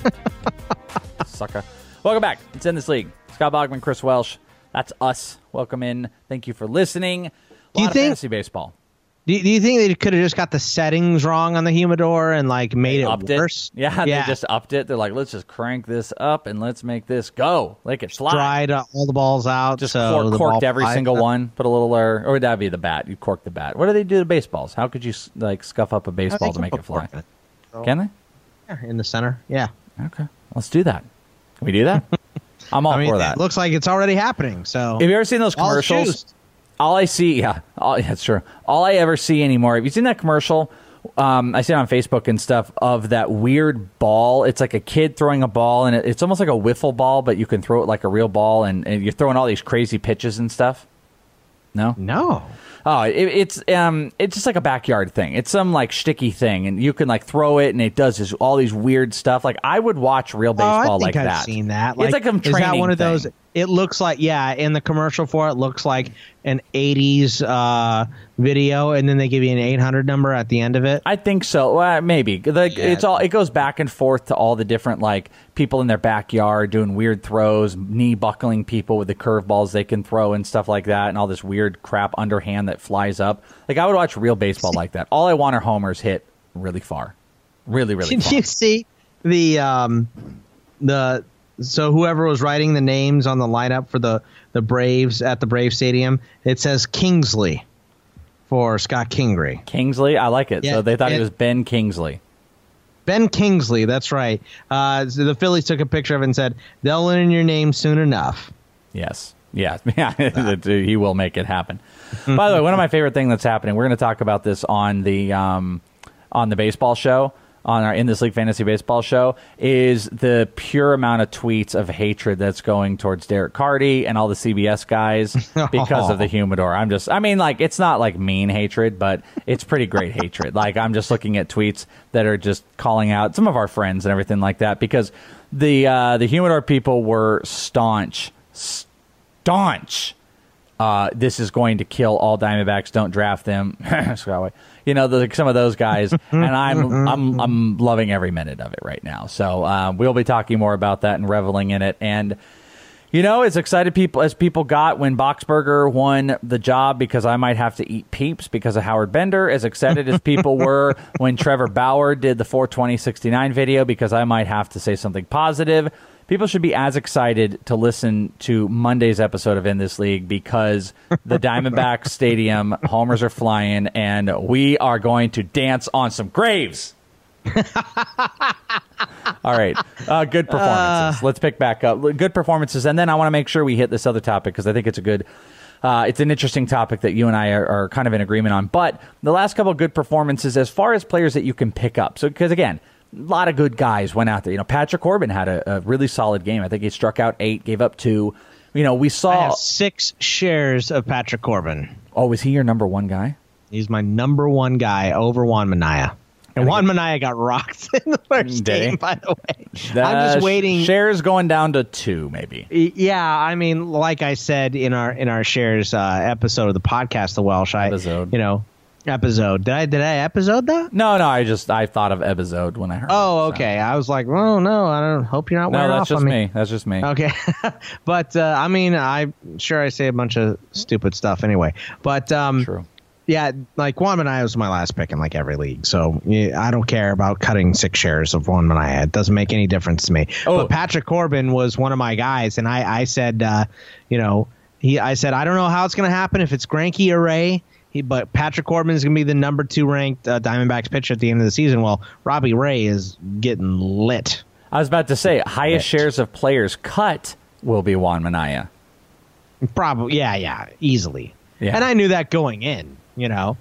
Sucker. Welcome back. It's In This League. Scott Bogman, Chris Welsh. That's us. Welcome in. Thank you for listening. A Do you lot of think- fantasy baseball. Do you, do you think they could have just got the settings wrong on the humidor and like made it Upped worse? it. Yeah, yeah, they just upped it. They're like, let's just crank this up and let's make this go. Like it fly. dried uh, all the balls out. Just so cork, the corked ball every flies single up. one. Put a little, uh, or would that be the bat? You cork the bat. What do they do to baseballs? How could you like scuff up a Oh, they baseball to can make put it fly? cork in it. So- Can they? Yeah, in the center. Yeah. Okay, let's do that. Can we do that? I'm all I mean, for that. it looks like it's already happening. So Have you ever seen those All commercials? shoes. All I see, yeah, all, yeah, that's true. All I ever see anymore. Have you seen that commercial? Um, I see it on Facebook and stuff of that weird ball. It's like a kid throwing a ball, and it, it's almost like a wiffle ball, but you can throw it like a real ball, and, and you're throwing all these crazy pitches and stuff. No, No. Oh, it, it's um, it's just like a backyard thing. It's some like shticky thing, and you can like throw it, and it does this, all these weird stuff. Like I would watch real Oh, baseball I think like I've that. seen that. It's like a is that training one of thing. those? It looks like, yeah, in the commercial for it looks like an eighties uh, video, and then they give you an eight hundred number at the end of it. I think so. Well, maybe. Like, Yeah. it's all. It goes back and forth to all the different like people in their backyard doing weird throws, knee buckling people with the curveballs they can throw and stuff like that, and all this weird crap underhand that flies up. Like I would watch real baseball like that. All I want are homers hit really far, really, really Did far. you see the um, the so whoever was writing the names on the lineup for the the Braves at the Brave Stadium? It says Kingsley for Scott Kingery. Kingsley, I like it. Yeah, so they thought it- it was Ben Kingsley. Ben Kingsley, that's right. Uh, so the Phillies took a picture of it and said, they'll learn your name soon enough. Yes. Yeah. Yeah. He will make it happen. By the way, one of my favorite things that's happening, we're going to talk about this on the um, on the baseball show, on our In This League Fantasy Baseball show, is the pure amount of tweets of hatred that's going towards Derek Carty and all the C B S guys because of the humidor. I'm just, I mean, like, it's not like mean hatred, but it's pretty great hatred. Like, I'm just looking at tweets that are just calling out some of our friends and everything like that because the uh, the humidor people were staunch, staunch. Uh, this is going to kill all Diamondbacks. Don't draft them. Skyway. you know, the, some of those guys, and I'm I'm I'm loving every minute of it right now. So uh, we'll be talking more about that and reveling in it. And you know, as excited people as people got when Boxberger won the job because I might have to eat Peeps because of Howard Bender, as excited as people were when Trevor Bauer did the four twenty sixty-nine video because I might have to say something positive, people should be as excited to listen to Monday's episode of In This League because the Diamondback Stadium homers are flying and we are going to dance on some graves. All right. Uh, good performances. Uh, Let's pick back up. Good performances. And then I want to make sure we hit this other topic because I think it's a good, uh, it's an interesting topic that you and I are, are kind of in agreement on. But the last couple of good performances as far as players that you can pick up. So, because again, a lot of good guys went out there. You know, Patrick Corbin had a, a really solid game. I think he struck out eight, gave up two. You know, we saw I have six shares of Patrick Corbin. Oh, is he your number one guy? He's my number one guy over Juan Minaya. And Juan Minaya got rocked in the first Did he? game, by the way. The I'm just waiting. Shares going down to two, maybe. Yeah, I mean, like I said in our in our shares uh, episode of the podcast, The Welsh, I, Episode. you know, episode. Did I did I episode that? No, no, I just I thought of episode when I heard. Oh, it, so. okay. I was like, oh no, I don't hope you're not No, wearing that's off just on me. me. That's just me. Okay, but uh, I mean, I'm sure I say a bunch of stupid stuff anyway. But um, True. Yeah, like Juan Minaya was my last pick in like every league, so yeah, I don't care about cutting six shares of Juan Minaya. It doesn't make any difference to me. Oh. But Patrick Corbin was one of my guys, and I, I said, uh, you know, he, I said I don't know how it's going to happen if it's Greinke or Ray, he, but Patrick Corbin is going to be the number two ranked uh, Diamondbacks pitcher at the end of the season. Well, Robbie Ray is getting lit. I was about to say highest lit. shares of players cut will be Juan Minaya. Probably, yeah, yeah, easily. Yeah. And I knew that going in. You know,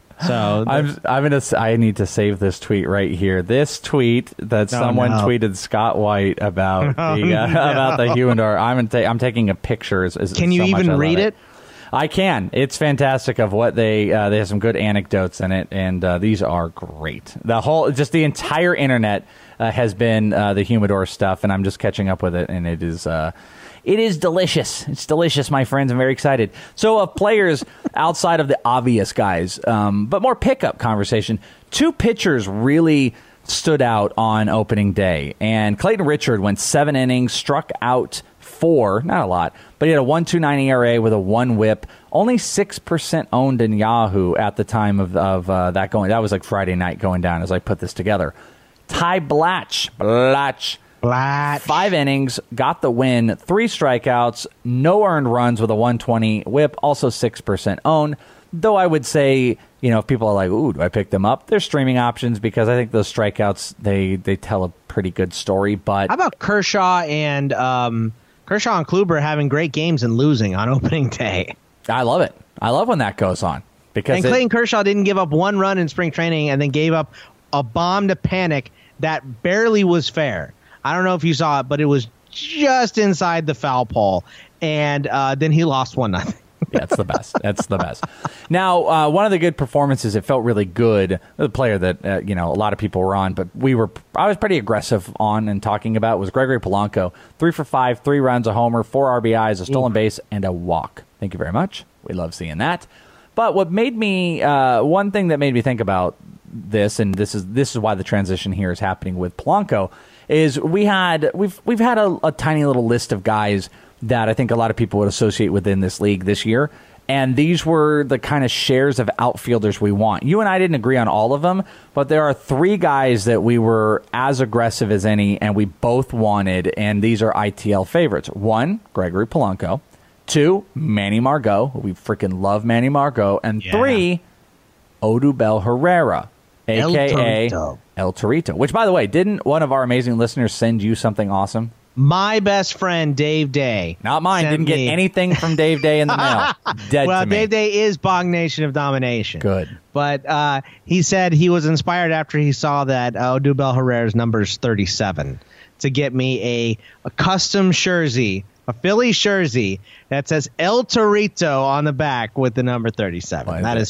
so I'm I'm gonna I need to save this tweet right here. This tweet that Oh, someone no. tweeted Scott White about Oh, the uh, no. about the Humidor. I'm gonna ta- I'm taking a picture. Is, is Can you so much even I love read it? I can. It's fantastic of what they uh, they have some good anecdotes in it, and uh, these are great. The whole just the entire internet uh, has been uh, the Humidor stuff, and I'm just catching up with it, and it is. Uh, It is delicious. It's delicious, my friends. I'm very excited. So of players outside of the obvious guys, um, but more pickup conversation, two pitchers really stood out on opening day. And Clayton Richard went seven innings, struck out four, not a lot, but he had a one point two nine E R A with a one whip, only six percent owned in Yahoo at the time of, of uh, that going. That was like Friday night going down as I put this together. Ty Blatch, Blatch. Blatch. Five innings, got the win, three strikeouts, no earned runs with a one twenty whip, also six percent owned. Though I would say, you know, if people are like, ooh, do I pick them up? They're streaming options because I think those strikeouts, they, they tell a pretty good story. But how about Kershaw and um, Kershaw and Kluber having great games and losing on opening day? I love it. I love when that goes on. Because and it, Clayton Kershaw didn't give up one run in spring training and then gave up a bomb to panic that barely was fair. I don't know if you saw it, but it was just inside the foul pole, and uh, then he lost one nothing. Yeah, it's the best. That's the best. Now, uh, one of the good performances, it felt really good. The player that uh, you know a lot of people were on, but we were. I was pretty aggressive on and talking about was Gregory Polanco. Three for five, three runs, a homer, four R B Is, a stolen base, and a walk. Thank you very much. We love seeing that. But what made me uh, one thing that made me think about this, and this is this is why the transition here is happening with Polanco, is we had we've we've had a, a tiny little list of guys that I think a lot of people would associate within this league this year, and these were the kind of shares of outfielders we want. You and I didn't agree on all of them, but there are three guys that we were as aggressive as any, and we both wanted, and these are I T L favorites. One, Gregory Polanco. Two, Manny Margot. We freaking love Manny Margot. And Yeah. three, Odubel Herrera, a El k a. Torito. El Torito. Which, by the way, didn't one of our amazing listeners send you something awesome? My best friend, Dave Day. Not mine. sent Didn't get me- anything from Dave Day in the mail. Dead well, to me. Dave Day is Bog Nation of Domination. Good. But uh, he said he was inspired after he saw that uh, Odubel Herrera's number is thirty-seven to get me a, a custom jersey, a Philly jersey that says El Torito on the back with the number thirty-seven. Well, that it- is fantastic.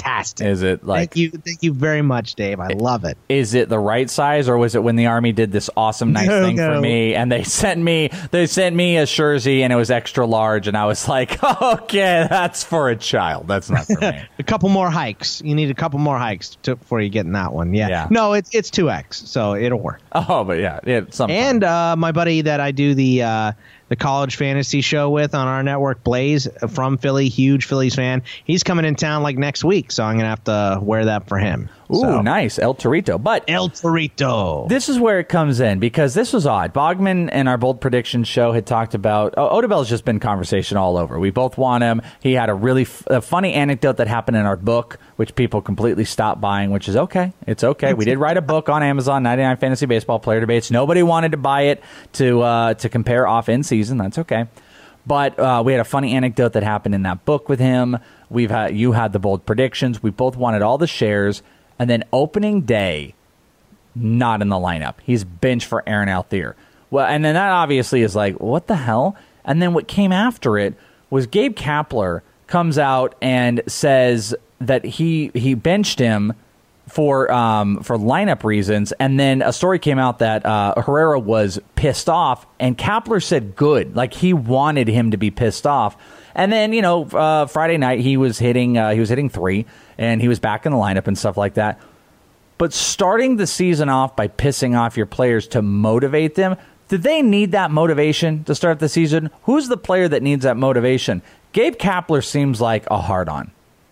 fantastic. Is it like? Thank you, thank you very much, Dave. I love it. Is it the right size, or was it when the Army did this awesome, nice No, thing no. for me, and they sent me they sent me a jersey, and it was extra large, and I was like, okay, that's for a child. That's not for me. A couple more hikes. You need a couple more hikes to, before you get in that one. Yeah. Yeah. No, it's it's two X, so it'll work. Oh, but yeah, yeah. Sometimes. And uh, my buddy that I do the uh, the college fantasy show with on our network, Blaze from Philly, huge Phillies fan. He's coming in town like next week, so I'm gonna have to wear that for him. Ooh, so. nice, El Torito. But El Torito. This is where it comes in, because this was odd. Bogman and our Bold Predictions show had talked about oh, Odubel's just been conversation all over. We both want him. He had a really f- a funny anecdote that happened in our book, which people completely stopped buying, which is okay. It's okay. We did write a book on Amazon, ninety-nine Fantasy Baseball Player Debates. Nobody wanted to buy it to uh, to compare off in season. That's okay. But uh, we had a funny anecdote that happened in that book with him. We've had you had the Bold Predictions. We both wanted all the shares. And then opening day, not in the lineup. He's benched for Aaron Althier. Well, and then that obviously is like, what the hell? And then what came after it was Gabe Kapler comes out and says that he he benched him for um, for lineup reasons. And then a story came out that uh, Herrera was pissed off, and Kapler said good, like he wanted him to be pissed off. And then, you know, uh, Friday night he was hitting uh, he was hitting three, and he was back in the lineup and stuff like that. But starting the season off by pissing off your players to motivate them, did they need that motivation to start the season? Who's the player that needs that motivation? Gabe Kapler seems like a hard-on.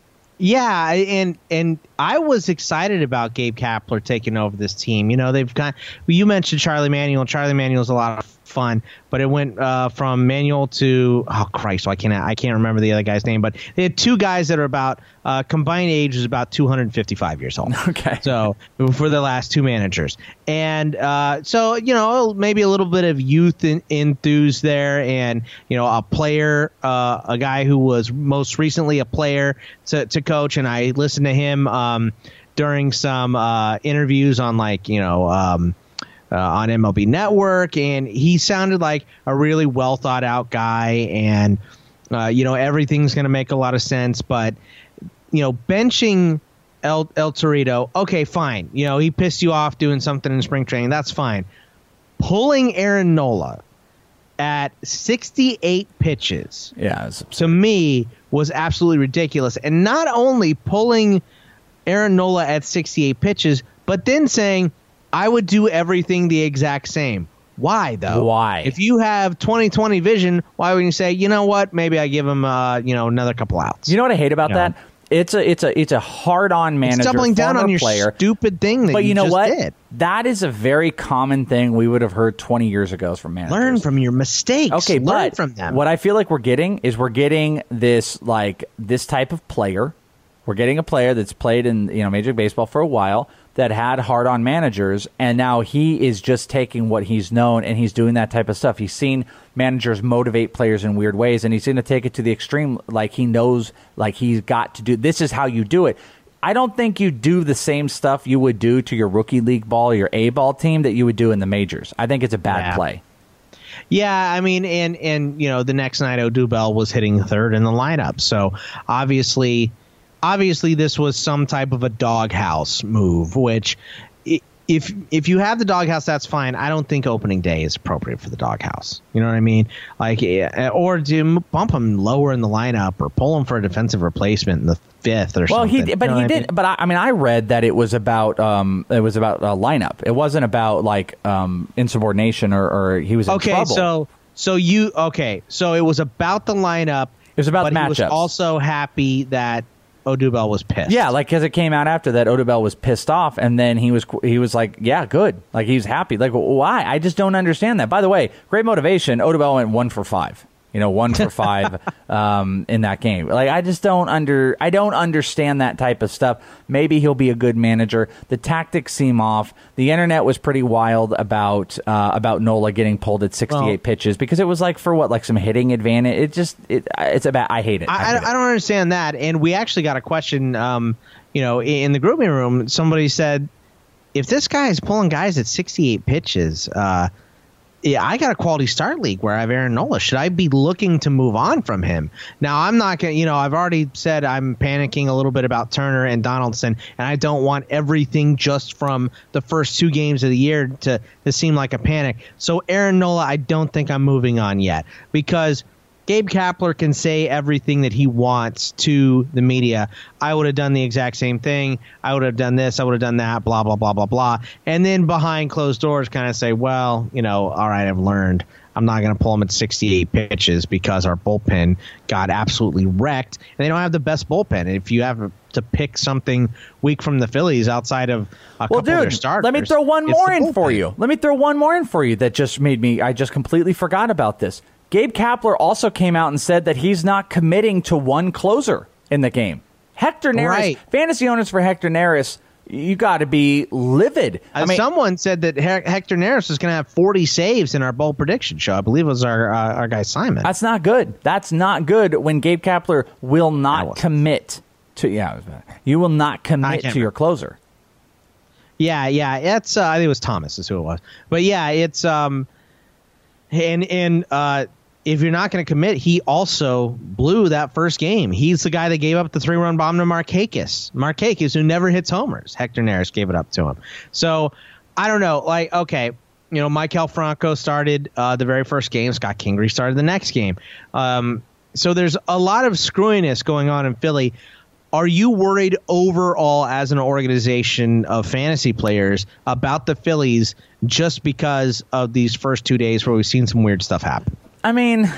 Yeah, and and I was excited about Gabe Kapler taking over this team. You know, they've got you mentioned Charlie Manuel. Charlie Manuel's a lot of fun, but it went uh, from Manuel to oh Christ, I can't I can't remember the other guy's name. But they had two guys that are about uh, combined age is about two hundred fifty-five years old. Okay, so for the last two managers, and uh, so you know maybe a little bit of youth in, enthused there, and you know a player, uh, a guy who was most recently a player to to coach, and I listened to him um, during some uh, interviews on like you know. Um, Uh, on M L B Network, and he sounded like a really well thought out guy, and uh, you know everything's going to make a lot of sense. But you know, benching El El Torito, okay, fine. You know, he pissed you off doing something in spring training, that's fine. Pulling Aaron Nola at sixty-eight pitches, yeah, to me was absolutely ridiculous. And not only pulling Aaron Nola at sixty-eight pitches, but then saying, I would do everything the exact same. Why, though? Why? If you have twenty twenty vision, why wouldn't you say, you know what, maybe I give him uh, you know, another couple outs? You know what I hate about You that? know? It's a it's a it's a hard-on manager, It's doubling down former on your player. stupid thing that But you, you know just what? did. That is a very common thing we would have heard twenty years ago from managers. Learn from your mistakes. Okay, Learn but from them. what I feel like we're getting is we're getting this like this type of player. We're getting a player that's played in you know Major League Baseball for a while, that had hard-on managers, and now he is just taking what he's known and he's doing that type of stuff. He's seen managers motivate players in weird ways, and he's going to take it to the extreme. Like he knows, like he's got to do. This is how you do it. I don't think you do the same stuff you would do to your rookie league ball or your A-ball team that you would do in the majors. I think it's a bad Yeah. play. Yeah, I mean, and and you know, the next night Odubel was hitting third in the lineup, so obviously. Obviously, this was some type of a doghouse move, which if if you have the doghouse, that's fine. I don't think opening day is appropriate for the doghouse. You know what I mean? Like, or do bump him lower in the lineup or pull him for a defensive replacement in the fifth or well, something. Well, he but you know he did. I mean? But I, I mean, I read that it was about um, it was about a lineup. It wasn't about like um, insubordination or, or he was in okay, trouble. so so you okay? So it was about the lineup. It was about but the he was matchups. also happy that Odubel was pissed. Yeah, like because it came out after that Odubel was pissed off, and then he was he was like, yeah, good. Like he was happy. Like why? I just don't understand that. By the way, great motivation. Odubel went one for five. You know, one for five um, in that game. Like I just don't under I don't understand that type of stuff. Maybe he'll be a good manager. The tactics seem off. The internet was pretty wild about uh, about Nola getting pulled at sixty-eight well, pitches because it was like for what like some hitting advantage. It just it, it's about I hate it. I, I, hate I, it. I don't understand that. And we actually got a question. Um, you know, in the grouping room, somebody said, if this guy is pulling guys at sixty-eight pitches. Uh, yeah, I got a quality start league where I have Aaron Nola. Should I be looking to move on from him? Now, I'm not going to, you know, I've already said I'm panicking a little bit about Turner and Donaldson, and I don't want everything just from the first two games of the year to, to seem like a panic. So Aaron Nola, I don't think I'm moving on yet, because Gabe Kapler can say everything that he wants to the media. I would have done the exact same thing. I would have done this. I would have done that, blah, blah, blah, blah, blah. And then behind closed doors kind of say, well, you know, all right, I've learned. I'm not going to pull him at sixty-eight pitches because our bullpen got absolutely wrecked. And they don't have the best bullpen. If you have to pick something weak from the Phillies outside of a well, couple dude, of their starters. Let me throw one it's more the in bullpen. for you. Let me throw one more in for you that just made me, I just completely forgot about this. Gabe Kapler also came out and said that he's not committing to one closer in the game. Hector Neris, Right. fantasy owners for Hector Neris, you got to be livid. Uh, I mean, someone said that Her- Hector Neris was going to have forty saves in our bold prediction show. I believe it was our uh, our guy Simon. that's not good. That's not good when Gabe Kapler will not commit to, yeah, you will not commit to remember. your closer. Yeah, yeah, it's uh, I think it was Thomas is who it was. But yeah, it's um, and and uh, if you're not going to commit, he also blew that first game. He's the guy that gave up the three-run bomb to Markakis. Markakis, who never hits homers. Hector Neris gave it up to him. So I don't know. Like, okay, you know, Maikel Franco started uh, the very first game. Scott Kingery started the next game. Um, so there's a lot of screwiness going on in Philly. Are you worried overall as an organization of fantasy players about the Phillies just because of these first two days where we've seen some weird stuff happen? I mean,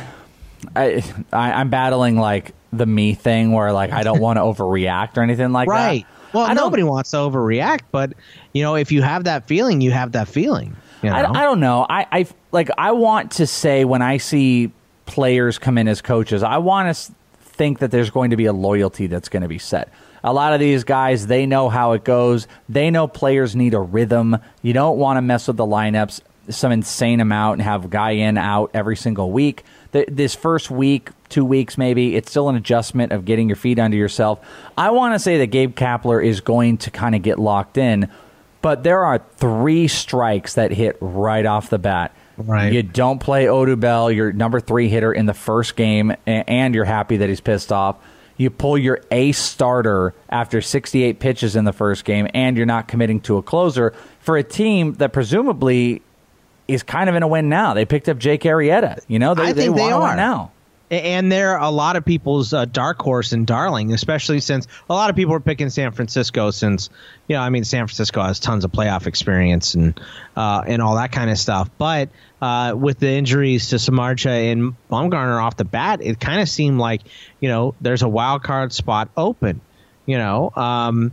I, I I'm battling like the me thing where like I don't want to overreact or anything like right. that. Well, I don't- nobody wants to overreact, but you know, if you have that feeling, you have that feeling. You know? I, I don't know. I, I like I want to say when I see players come in as coaches, I want to think that there's going to be a loyalty that's going to be set. A lot of these guys, they know how it goes. They know players need a rhythm. You don't want to mess with the lineups some insane amount and have guy in, out every single week. Th- this first week, two weeks maybe, it's still an adjustment of getting your feet under yourself. I want to say that Gabe Kapler is going to kind of get locked in, but there are three strikes that hit right off the bat. Right. You don't play Odubel, your number three hitter, in the first game, a- and you're happy that he's pissed off. You pull your ace starter after sixty-eight pitches in the first game, and you're not committing to a closer for a team that presumably is kind of in a win now. They picked up Jake Arrieta. You know, they, I think they, they want to are win now. And they're a lot of people's uh, dark horse and darling, especially since a lot of people are picking San Francisco since, you know, I mean, San Francisco has tons of playoff experience and uh, and all that kind of stuff. But uh, with the injuries to Samardzija and Bumgarner off the bat, it kind of seemed like, you know, there's a wild card spot open. You know, um,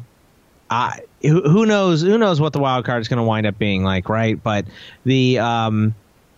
I, who, who knows? Who knows what the wild card is going to wind up being like, right? But the um,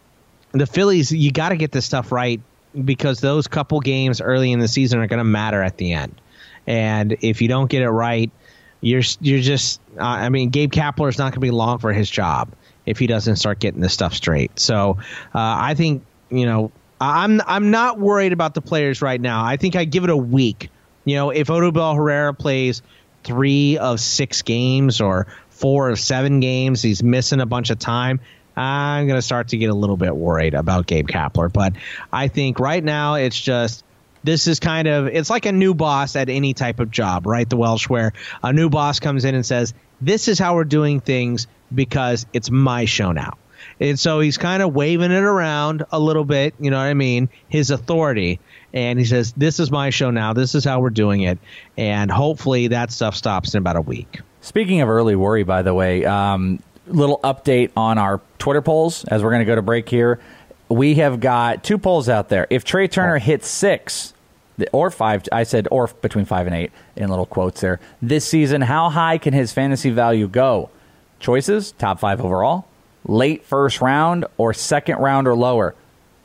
the Phillies, you got to get this stuff right, because those couple games early in the season are going to matter at the end. And if you don't get it right, you're you're just uh, I mean, Gabe Kapler is not going to be long for his job if he doesn't start getting this stuff straight. So uh, I think, you know, I'm I'm not worried about the players right now. I think I give it a week. You know, if Odubel Herrera plays three of six games or four of seven games, he's missing a bunch of time, I'm going to start to get a little bit worried about Gabe Kapler. But I think right now it's just, this is kind of, it's like a new boss at any type of job, right? The Welsh, where a new boss comes in and says, this is how we're doing things because it's my show now. And so he's kind of waving it around a little bit, you know what I mean, his authority. And he says, this is my show now. This is how we're doing it. And hopefully that stuff stops in about a week. Speaking of early worry, by the way, um, little update on our Twitter polls as we're going to go to break here. We have got two polls out there. If Trey Turner hits six or five, I said or between five and eight in little quotes there, this season, how high can his fantasy value go? Choices, top five overall, late first round, or second round or lower.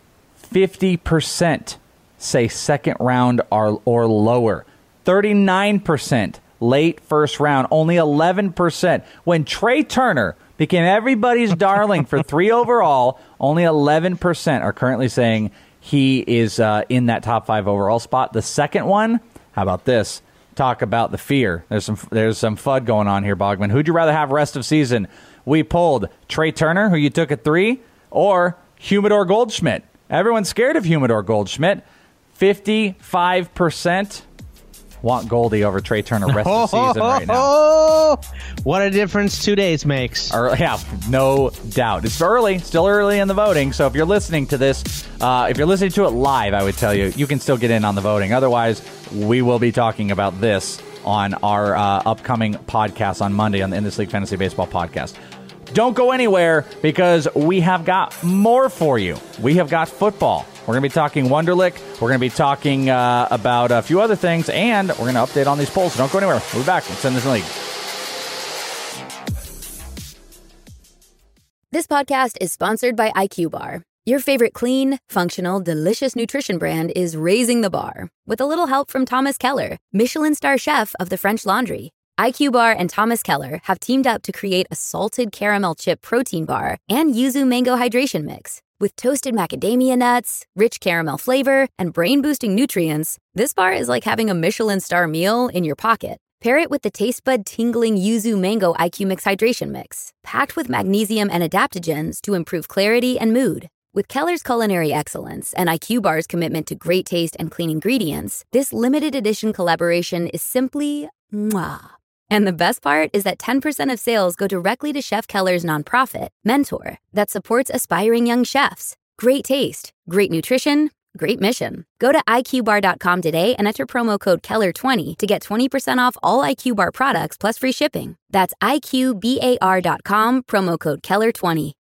fifty percent say second round or, or lower. thirty-nine percent late first round. Only eleven percent. When Trey Turner became everybody's darling for three overall, only eleven percent are currently saying he is uh, in that top five overall spot. The second one, how about this? Talk about the fear. There's some there's some FUD going on here, Bogman. Who'd you rather have rest of season? We pulled Trey Turner, who you took at three, or Humidor Goldschmidt. Everyone's scared of Humidor Goldschmidt. fifty-five percent want Goldie over Trey Turner rest of the season right now. Oh, what a difference two days makes. Early, yeah, no doubt. It's early, still early in the voting. So if you're listening to this, uh, if you're listening to it live, I would tell you, you can still get in on the voting. Otherwise, we will be talking about this on our uh, upcoming podcast on Monday on the In This League Fantasy Baseball podcast. Don't go anywhere because we have got more for you. We have got football. We're going to be talking Wonderlic. We're going to be talking uh, about a few other things, and we're going to update on these polls. So don't go anywhere. We'll be back. It's In This League. This podcast is sponsored by I Q Bar. Your favorite clean, functional, delicious nutrition brand is raising the bar with a little help from Thomas Keller, Michelin star chef of the French Laundry. I Q Bar and Thomas Keller have teamed up to create a salted caramel chip protein bar and yuzu mango hydration mix. With toasted macadamia nuts, rich caramel flavor, and brain-boosting nutrients, this bar is like having a Michelin star meal in your pocket. Pair it with the taste bud-tingling yuzu mango I Q Mix hydration mix, packed with magnesium and adaptogens to improve clarity and mood. With Keller's culinary excellence and I Q Bar's commitment to great taste and clean ingredients, this limited edition collaboration is simply mwah. And the best part is that ten percent of sales go directly to Chef Keller's nonprofit, Mentor, that supports aspiring young chefs. Great taste, great nutrition, great mission. Go to I Q bar dot com today and enter promo code Keller twenty to get twenty percent off all I Q Bar products plus free shipping. That's I Q bar dot com, promo code Keller twenty.